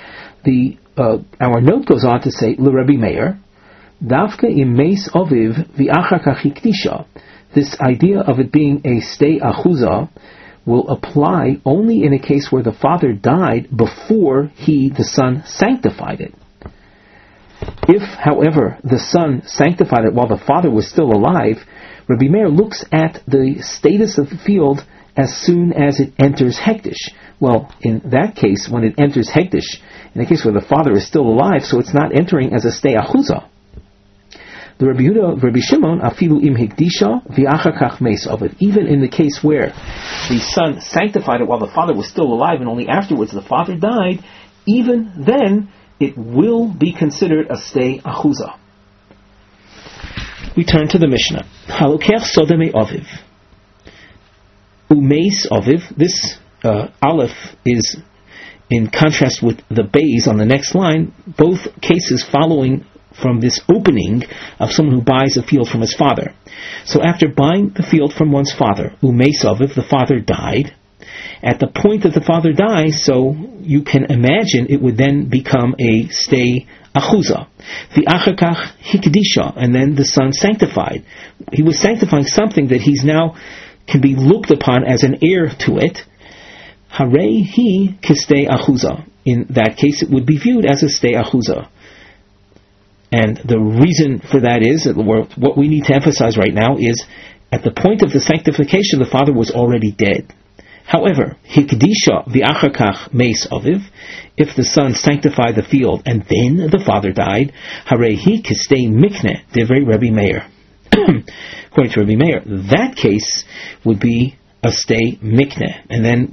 Our note goes on to say, L'Rebbe Meir, Davka im meis oviv v'achar kach hikdisha. This idea of it being a stei achuza will apply only in a case where the father died before he, the son, sanctified it. If, however, the son sanctified it while the father was still alive, Rabbi Meir looks at the status of the field as soon as it enters Hektish. Well, in that case, when it enters Hektish, in a case where the father is still alive, so it's not entering as a stei achuza. The Rabbi Shimon, afilu im hikdisha v'achar kach meis oviv. Even in the case where the son sanctified it while the father was still alive, and only afterwards the father died, even then it will be considered a stei achuza. We turn to the Mishnah. Halokech sodeh me'oviv umeis oviv. This aleph is in contrast with the beis on the next line. Both cases following from this opening of someone who buys a field from his father. So after buying the field from one's father, umeis oviv, the father died. At the point that the father dies, so you can imagine it would then become a stei achuza. The achakach hikdisha, and then the son sanctified. He was sanctifying something that he's now can be looked upon as an heir to it. Harei hi kistei achuza. In that case, it would be viewed as a stei achuza. And the reason for that is, that what we need to emphasize right now is, at the point of the sanctification, the father was already dead. However, hikdisha v'achar meis aviv, if the son sanctified the field and then the father died, harehi kistei mikne divrei Rabbi Meir. According to Rabbi Meir, that case would be a stei mikne. And then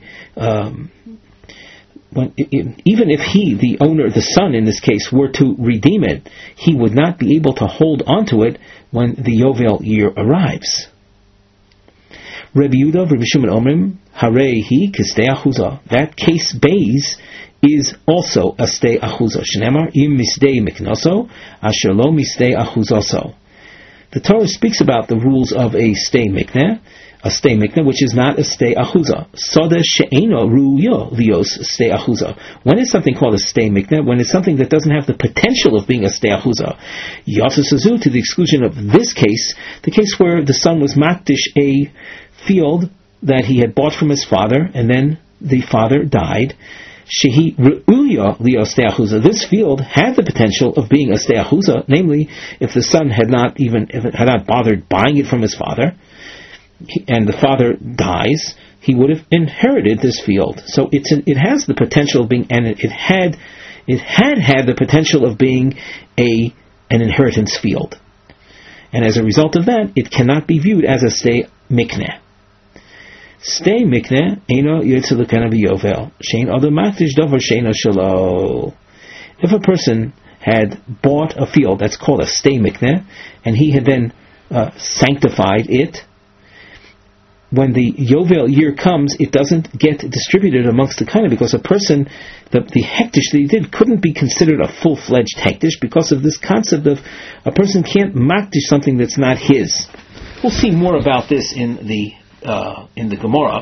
even if he, the owner, the son in this case, were to redeem it, he would not be able to hold onto it when the Yovel year arrives. Rabbi Yehuda, Rabbi Shimon Omrim, Harei hi k'stei achuza. That case beis is also a stei achuza. Shneimar im misdei miknoso, asher lo misdei achuzoso. The Torah speaks about the rules of a stei mikneh, which is not a stei achuza. Sodeh she'eno ruyo lios stei achuza. When is something called a stei mikneh? When it's something that doesn't have the potential of being a stei achuza. Yasasazu, to the exclusion of this case, the case where the son was makdish a field that he had bought from his father, and then the father died. Shehi ru'uya lios stei achuza. This field had the potential of being a stei achuza, namely, if the son had not bothered buying it from his father, and the father dies, he would have inherited this field. So it has the potential of being, and it had the potential of being an inheritance field. And as a result of that, it cannot be viewed as a stei mikneh. Stei mikneh eino yitzulukana b'yovel shein adam makdish davar sheino shelo. If a person had bought a field that's called a stei mikneh, and he had then sanctified it, when the Yovel year comes, it doesn't get distributed amongst the kaina, because a person, the hektish that he did couldn't be considered a full-fledged hektish because of this concept of a person can't makdish something that's not his. We'll see more about this in the Gemara.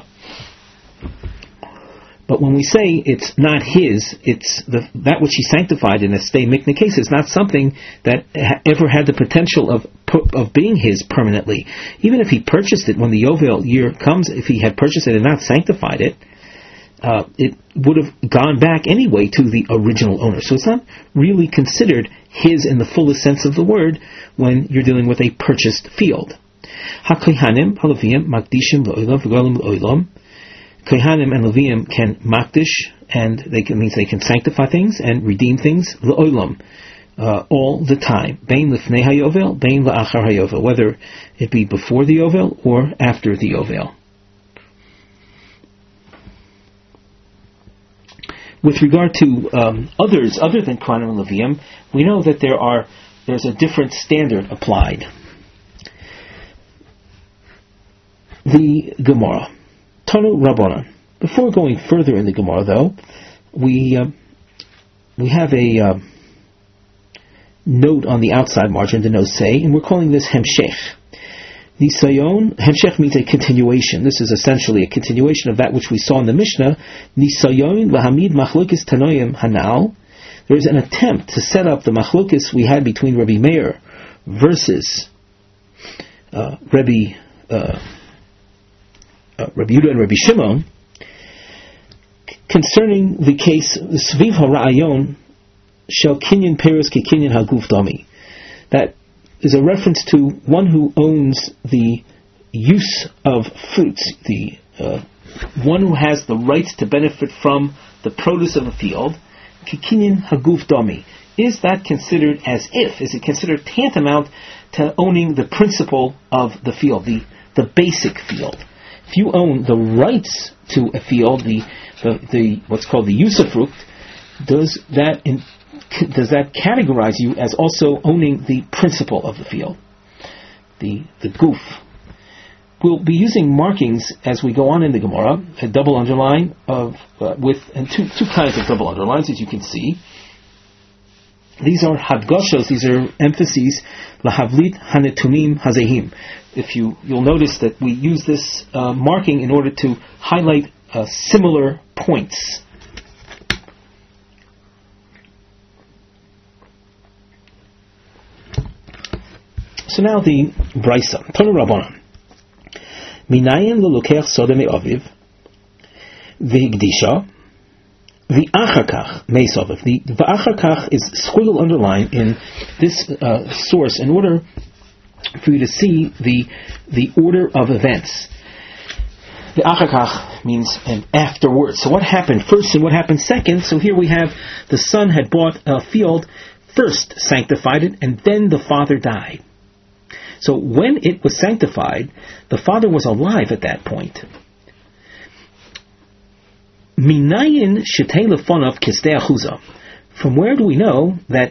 But when we say it's not his, it's that which he sanctified in a stei mikneh case is not something that ever had the potential of being his permanently. Even if he purchased it when the Yovel year comes, if he had purchased it and not sanctified it, it would have gone back anyway to the original owner. So it's not really considered his in the fullest sense of the word when you're dealing with a purchased field. HaKohanim halavim makdishim lo'olam v'golim lo'olam. Kohanim and Leviim can makdish, and means they can sanctify things and redeem things l'olam, all the time. Bein lifnei hayovel, bein la'achar hayovel, whether it be before the yovel or after the yovel. With regard to others other than Kohanim and Leviim, we know that there's a different standard applied. The Gemara, Tanu Rabbanan. Before going further in the Gemara, though, we have a note on the outside margin, the note say, and we're calling this Hemshech. Nisayon, Hemshech means a continuation. This is essentially a continuation of that which we saw in the Mishnah. Nisayon lahamid machlokes tanoim hanal. There is an attempt to set up the machlokes we had between Rabbi Meir versus Rabbi Yehuda and Rabbi Shimon concerning the case Sviv HaRa'ayon Shel Kinyan Peres Ki Kinyan Haguf Dami. That is a reference to one who owns the use of fruits, the one who has the rights to benefit from the produce of a field. Ki Kinyan Haguf Dami. Is that considered as if? Is it considered tantamount to owning the principle of the field, the basic field? If you own the rights to a field, the what's called the usufruct, does that categorize you as also owning the principle of the field, the goof? We'll be using markings as we go on in the Gemara, a double underline and two kinds of double underlines, as you can see. These are hadgashos, these are emphases, lahavlit hanetunim hazehim. You'll notice that we use this marking in order to highlight similar points. So now the Brisa. Tanu Rabbanan. Minayin lo-lokech soda me'aviv v'higdisha v'achakach me'aviv. The v'achakach is squiggle underline in this source in order for you to see the order of events. The achakach means and afterwards. So what happened first and what happened second? So here we have the son had bought a field, first sanctified it, and then the father died. So when it was sanctified, the father was alive at that point. Minayin shetei lefonav kistei achuza. From where do we know that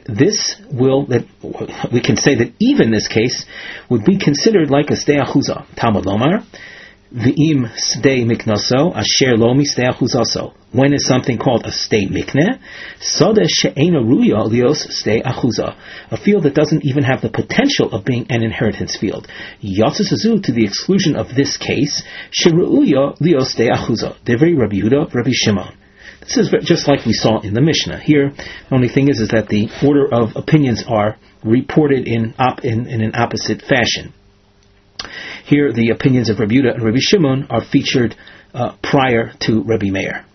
we can say that even this case would be considered like a stei achuza? Talmud Lomar, v'im stei miknaso asher lo mi stei achuzaso. When is something called a stei mikne? Soda she'ena ruya lios stei achuza. A field that doesn't even have the potential of being an inheritance field. Yatsusazu, to the exclusion of this case, she'ruya lios stei achuza. Divrei Rabbi Yehuda, Rabbi Shimon. This is just like we saw in the Mishnah. Here, the only thing is that the order of opinions are reported in an opposite fashion. Here, the opinions of Rabbi Yehuda and Rabbi Shimon are featured prior to Rabbi Meir.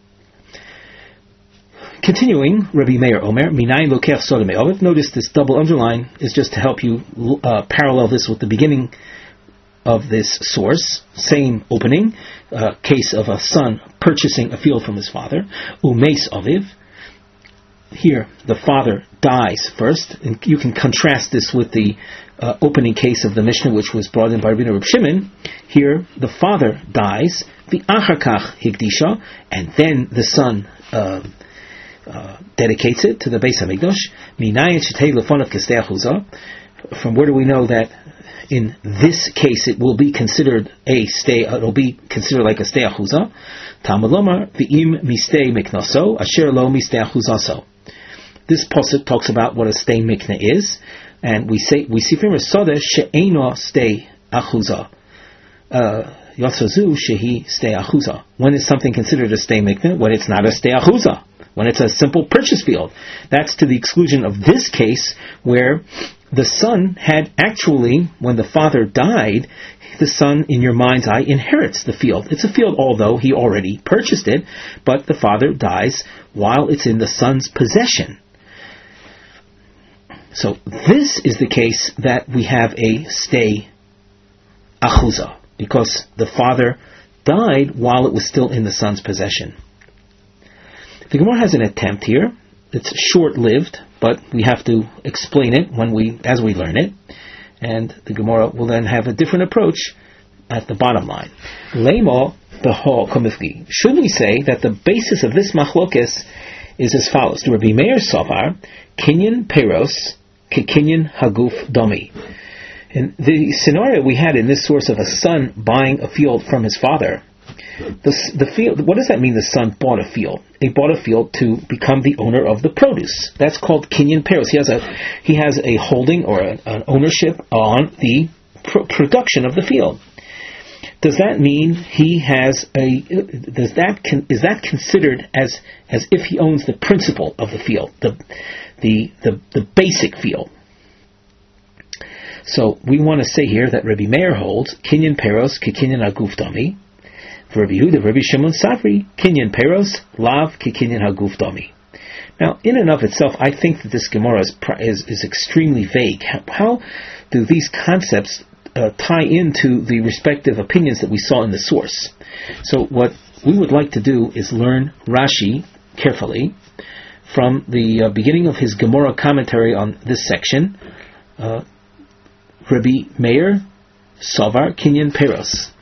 Continuing, Rabbi Meir Omer, Minayin lokech soda me'aviv. Notice this double underline is just to help you parallel this with the beginning of this source. Same opening, case of a son purchasing a field from his father. Umeis aviv. Here, the father dies first, and you can contrast this with the opening case of the Mishnah, which was brought in by Rabbi Shimon. Here, the father dies, the achakach higdisha, and then the son dedicates it to the Beis Hamikdash. Minayin shetei lefonav kistei achuza. From where do we know that in this case it will be considered it'll be considered like a stei achuza? Talmud Lomar, v'im mistei miknaso asher lo mistei achuzaso. This pasuk talks about what a stei mikna is, and we see from Soda she'eno stei achuza. Yatzazu shehi stei achuza. When is something considered a stei mikna? When it's not a stei achuza. When it's a simple purchase field. That's to the exclusion of this case where the son had actually, when the father died, the son, in your mind's eye, inherits the field. It's a field, although he already purchased it, but the father dies while it's in the son's possession. So this is the case that we have a stei achuza, because the father died while it was still in the son's possession. The Gemara has an attempt here. It's short-lived, but we have to explain it as we learn it. And the Gemara will then have a different approach at the bottom line. Lema beho komifgi. Should we say that the basis of this machlokes is as follows? The Rabbi Meir Savar, kinyan peros, kinyan haguf domi. In the scenario we had in this source of a son buying a field from his father, the field, what does that mean the son bought a field? He bought a field to become the owner of the produce. That's called kinyan peros. He has a holding or an ownership on the production of the field. Does that mean is that considered as if he owns the principle of the field, the basic field? So we want to say here that Rabbi Meir holds kinyan peros kikinyan haguf dami. For Rabbi Yehuda, Rabbi Shimon Safri, kinyan peros lav kikinyan haguf dami. Now, in and of itself, I think that this Gemara is extremely vague. How do these concepts tie into the respective opinions that we saw in the source? So what we would like to do is learn Rashi carefully from the beginning of his Gemara commentary on this section. Rabbi Meir Savar kinyan peros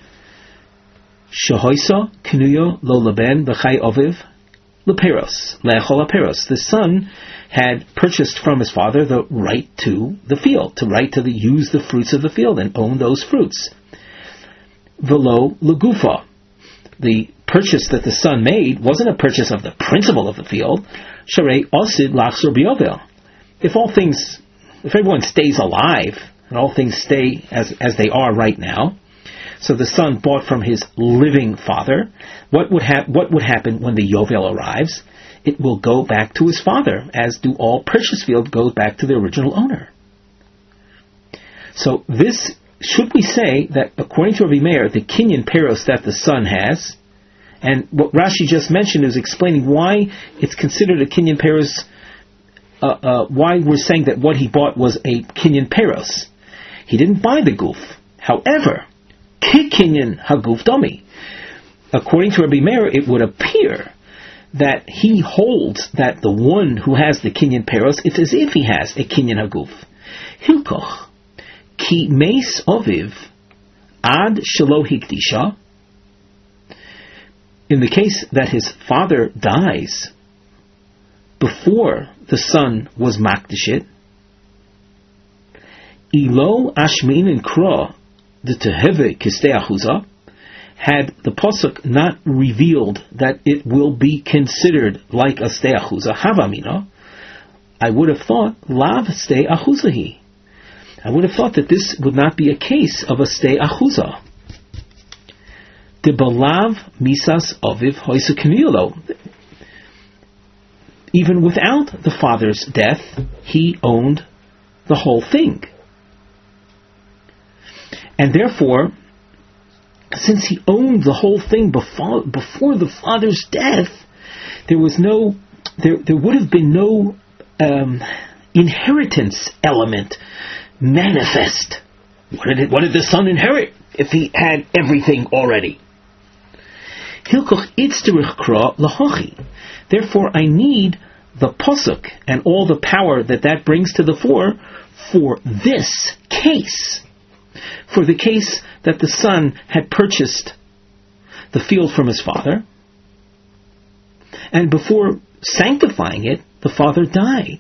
Shahoisa knuyo lo leben b'chai oviv leperos le'echol peros. The son had purchased from his father the right to the field, use the fruits of the field and own those fruits. Velo legufa. The purchase that the son made wasn't a purchase of the principle of the field. Sharei osid lachzor b'yovel. If everyone stays alive and all things stay as they are right now, so the son bought from his living father, what would happen when the Yovel arrives? It will go back to his father, as do all purchase field goes back to the original owner. So this, should we say that according to Rabbi Meir, the kinyan peros that the son has, and what Rashi just mentioned is explaining why it's considered a kinyan peros, why we're saying that what he bought was a kinyan peros. He didn't buy the guf. However, kikinyan haguf dami. According to Rabbi Meir, it would appear that he holds that the one who has the kinyan peros, it's as if he has a kinyan haguf. Hilkoch ki meis oviv ad shelo hikdisha. In the case that his father dies before the son was makdishit, ilo ashmin and kra the teheve kistei achuza, had the pasuk not revealed that it will be considered like a stei achuza havamina, I would have thought lav stei achuzahi. I would have thought that this would not be a case of a stei achuza. De balav misas aviv hoisa kamiulo. Even without the father's death, he owned the whole thing. And therefore, since he owned the whole thing before the father's death, there would have been no inheritance element manifest. What did the son inherit if he had everything already? Therefore, I need the pasuk and all the power that brings to the fore for this case. For the case that the son had purchased the field from his father, and before sanctifying it, the father died.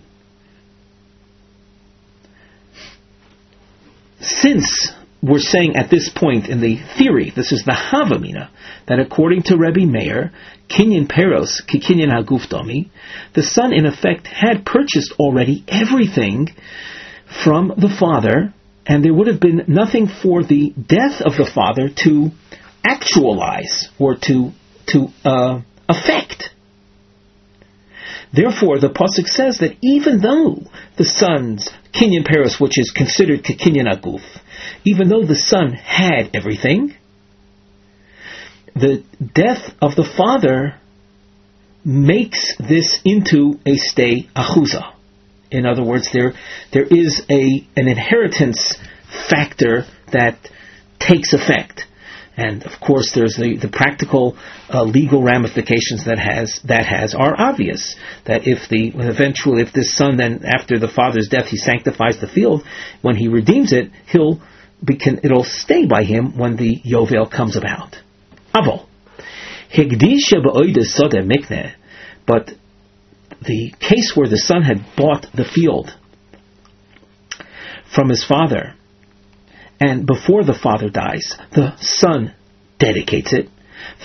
Since we're saying at this point in the theory, this is the Havamina, that according to Rabbi Meir, kinyan peros ki kinyan haguf dami, the son in effect had purchased already everything from the father, and there would have been nothing for the death of the father to actualize or to affect. Therefore, the pasuk says that even though the son's kinyan peros, which is considered kinyan haguf, even though the son had everything, the death of the father makes this into a stei achuza. In other words, there is an inheritance factor that takes effect. And of course, there's the practical legal ramifications that has are obvious. That if this son then, after the father's death, he sanctifies the field, when he redeems it, it'll stay by him when the Yovel comes about. Avol higdisha ba'oida sodeh mikneh, but the case where the son had bought the field from his father, and before the father dies, the son dedicates it.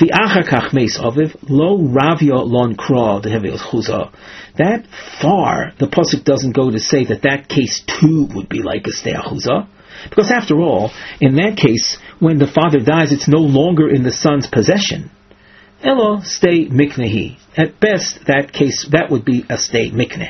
That far, the pasuk doesn't go to say that case too would be like a stei achuzah, because after all, in that case, when the father dies, it's no longer in the son's possession. Elo stei miknehi. At best, that would be a stei mikneh.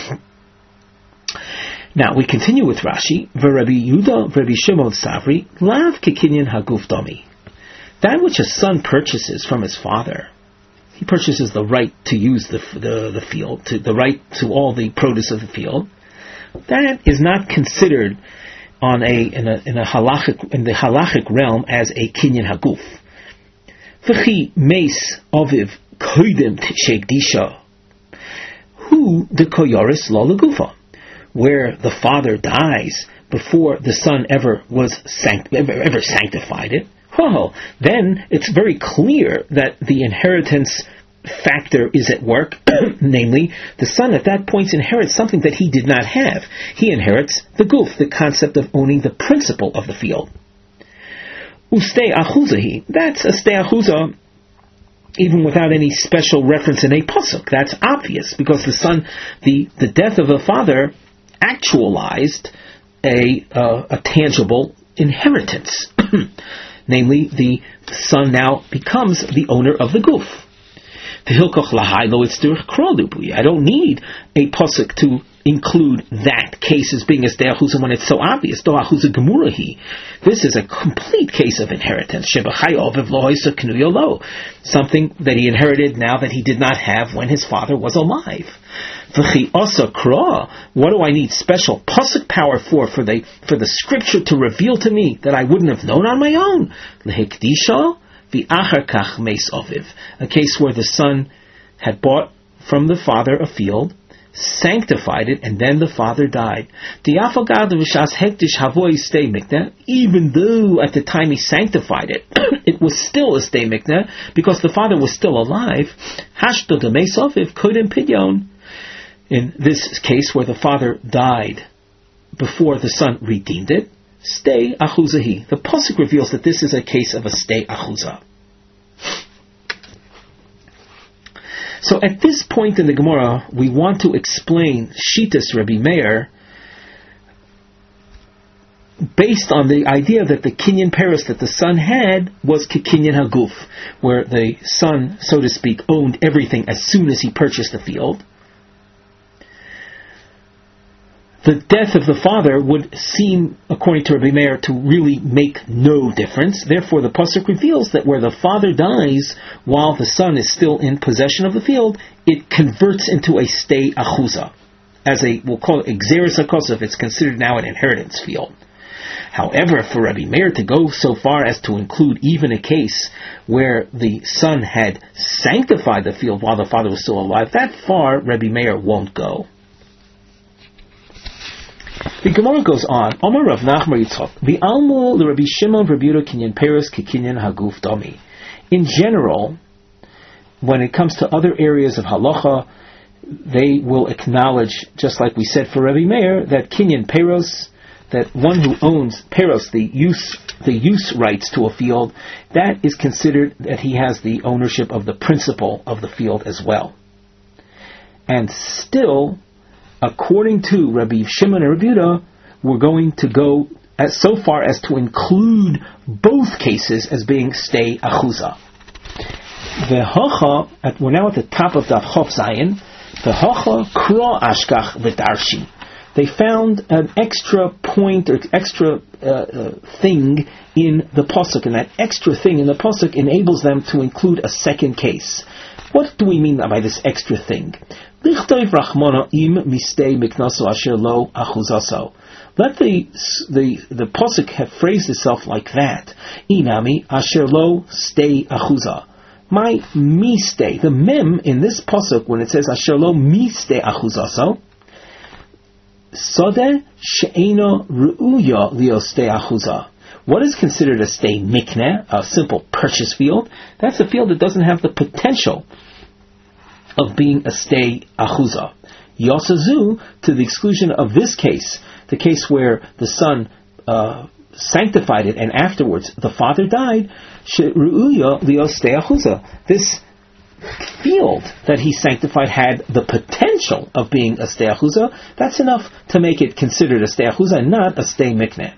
Now we continue with Rashi. V'Rabbi Yehuda, Rabbi Shimon Savri, lav kekinyan haguf domi. That which a son purchases from his father, he purchases the right to use the field, the right to all the produce of the field. That is not considered in the halachic realm as a kinyan haguf. V'chi meis aviv koidem sheikdisha, hu de koyoris lo legufa. Where the father dies before the son ever sanctified it, then it's very clear that the inheritance factor is at work. Namely, the son at that point inherits something that he did not have. He inherits the guf, the concept of owning the principle of the field. Ustei achuzahi, that's a stei achuzah, even without any special reference in a pasuk. That's obvious, because the son, the death of the father actualized a tangible inheritance. Namely, the son now becomes the owner of the guf. I don't need a pasuk to include that case as being a stei achuzah when it's so obvious. This is a complete case of inheritance. Something that he inherited now that he did not have when his father was alive. What do I need special pasuk power for the scripture to reveal to me that I wouldn't have known on my own? A case where the son had bought from the father a field, sanctified it, and then the father died. Even though at the time he sanctified it, it was still a stei mikneh, because the father was still alive. In this case, where the father died before the son redeemed it, stei achuzahi. The pasuk reveals that this is a case of a stei achuzah. So at this point in the Gemara, we want to explain Shitas Rabbi Meir based on the idea that the kinyan paris that the son had was kinyan haguf, where the son, so to speak, owned everything as soon as he purchased the field. The death of the father would seem, according to Rabbi Meir, to really make no difference. Therefore, the pasuk reveals that where the father dies while the son is still in possession of the field, it converts into a stei achuzah, we'll call it exeris hakosov. It's considered now an inheritance field. However, for Rabbi Meir to go so far as to include even a case where the son had sanctified the field while the father was still alive, that far Rabbi Meir won't go. The Gemara goes on. Omar Rav Nachman Yitzchak, V'almu l'Rabbi Shimon Rabbi Yehuda kinyan peres kikinyan haguf domi. In general, when it comes to other areas of halacha, they will acknowledge, just like we said for Rabbi Meir, that kinyan peros, that one who owns peros, the use rights to a field, that is considered that he has the ownership of the principle of the field as well. And still, according to Rabbi Shimon and Rabbi Yehuda, we're going to go so far as to include both cases as being stei achuzah. We're now at the top of Daf Chof Zayin. V'hocha kro ashkach v'darshi. They found an extra point or extra thing in the pasuk, and that extra thing in the pasuk enables them to include a second case. What do we mean by this extra thing? Lichtov Rachmana im mistei miknaso asher lo achuzaso. Let the posuk have phrased itself like that. Inami asher lo stay achuza. My mistei, the mem in this posuk when it says asher lo mistei achuzaso, sodeh she'eno ru'uya lio stay achuza. What is considered a stay mikneh, a simple purchase field? That's a field that doesn't have the potential of being a stay achuza. Yosazu, to the exclusion of this case, the case where the son sanctified it and afterwards the father died, she'ru'uya lio stay achuza. This field that he sanctified had the potential of being a stay achuza. That's enough to make it considered a stay achuza and not a stay mikneh.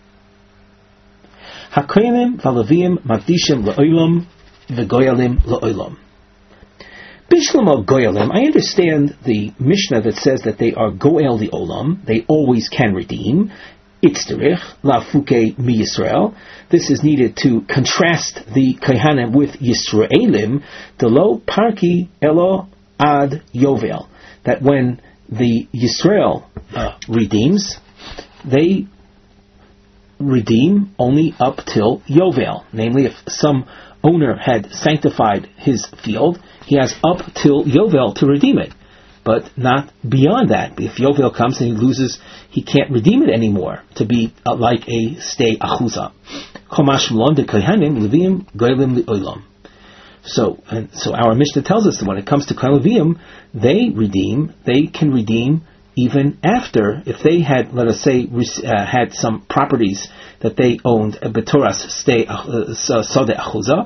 Hakoyalim v'Levim makdishim le'olam v'goyalim le'olam. Bishlam goyalim. I understand the Mishnah that says that they are goel the olam. They always can redeem. Itzterich lafuke mi Yisrael. This is needed to contrast the kohanim with Yisraelim. Delo parki elo ad yovel. That when the Yisrael redeems, they redeem only up till Yovel. Namely, if some owner had sanctified his field, he has up till Yovel to redeem it, but not beyond that. If Yovel comes and he loses, he can't redeem it anymore to be like a stay achuza. So our Mishnah tells us that when it comes to Kohen Levim, they can redeem even after, if they had, let us say, had some properties that they owned, betoras stay sode achuza,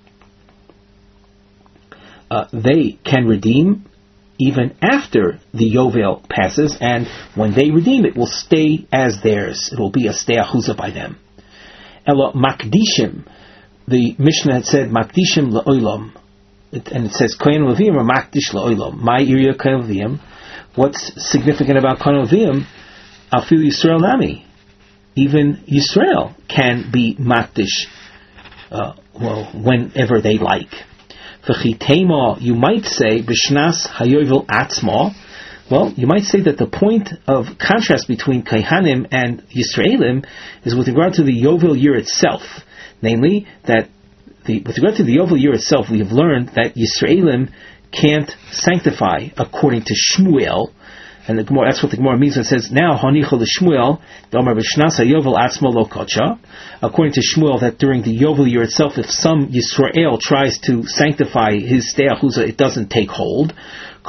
they can redeem even after the Yovel passes, and when they redeem it will stay as theirs. It will be a stay achuza by them. Elo makdishim, the Mishnah had said makdishim le'olam, and it says Kohen Levim or makdish le'olam. My area Kohen Levim. What's significant about Kohen Levim? Afil Yisrael nami. Even Yisrael can be makdish whenever they like. V'chitema, you might say b'shnas hayovel atzma. Well, you might say that the point of contrast between Kohanim and Yisraelim is with regard to the Yovel year itself. Namely, that with regard to the Yovel year itself, we have learned that Yisraelim can't sanctify according to Shmuel, and the Gemara, that's what the Gemara means when it says now Hanicha l'Shmuel Damar b'Shnasa Yovel Atzma Lo Kocha. According to Shmuel, that during the Yovel year itself, if some Yisrael tries to sanctify his stei achuza, it doesn't take hold. So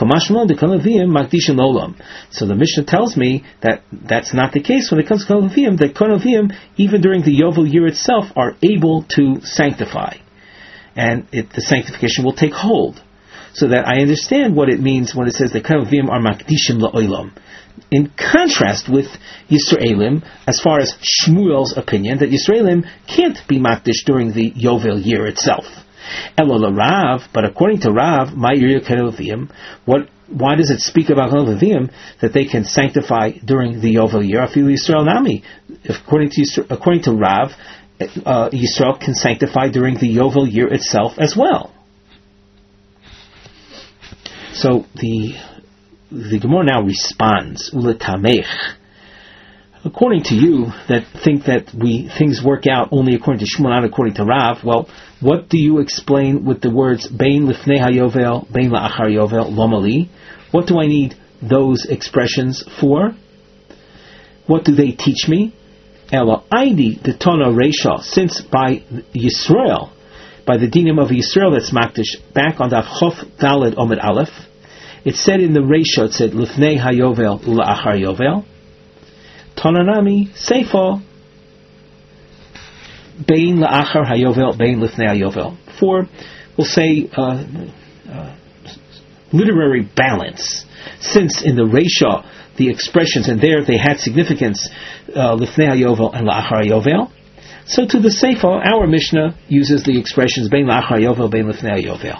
the Mishnah tells me that that's not the case when it comes to Kohen Levim. That Kohen Levim, even during the Yovel year itself, are able to sanctify, and the sanctification will take hold. So that I understand what it means when it says that Kohen Levim are makdishim la'olam. In contrast with Yisraelim, as far as Shmuel's opinion, that Yisraelim can't be makdish during the Yovel year itself. Elo Rav, but according to Rav, my area Kohen Levim, why does it speak about Kohen Levim that they can sanctify during the Yovel year? Afilu Yisrael nami. According to Rav, Yisrael can sanctify during the Yovel year itself as well. So the Gemara now responds, Uletamech. According to you, that think that things work out only according to Shmuel, not according to Rav, well, what do you explain with the words Bein Lifnei HaYovel, Bein La'achar Yovel, Lomali? What do I need those expressions for? What do they teach me? Ela Aidi Detona Reisha, since by Yisrael, by the dinim of Yisrael that's makdish, back on that Chof Daled Omed Aleph, it said in the Reisha, it said Lifnei HaYovel Ula'achar Yovel, Tonanami Seifo Bein La'achar HaYovel Bein Lifnei HaYovel. For, we'll say, literary balance. Since in the Reisha, the expressions, and there they had significance, Lifnei HaYovel and La'achar HaYovel, so to the Seifo, our Mishnah uses the expressions Bein La'achar HaYovel, Bein Lifnei HaYovel.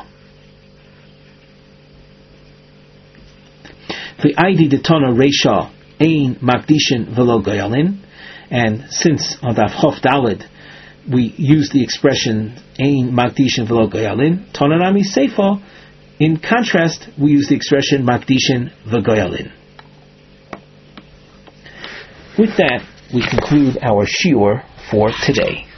The Aidi Detona Reisha Ein Makdishin Velo Goyalin, and since on that Chof Daled we use the expression Ein Makdishin Velo Goyalin, Tonanami Seifo, In contrast, we use the expression Makdishin v'Goyalin. With that, we conclude our shiur for today.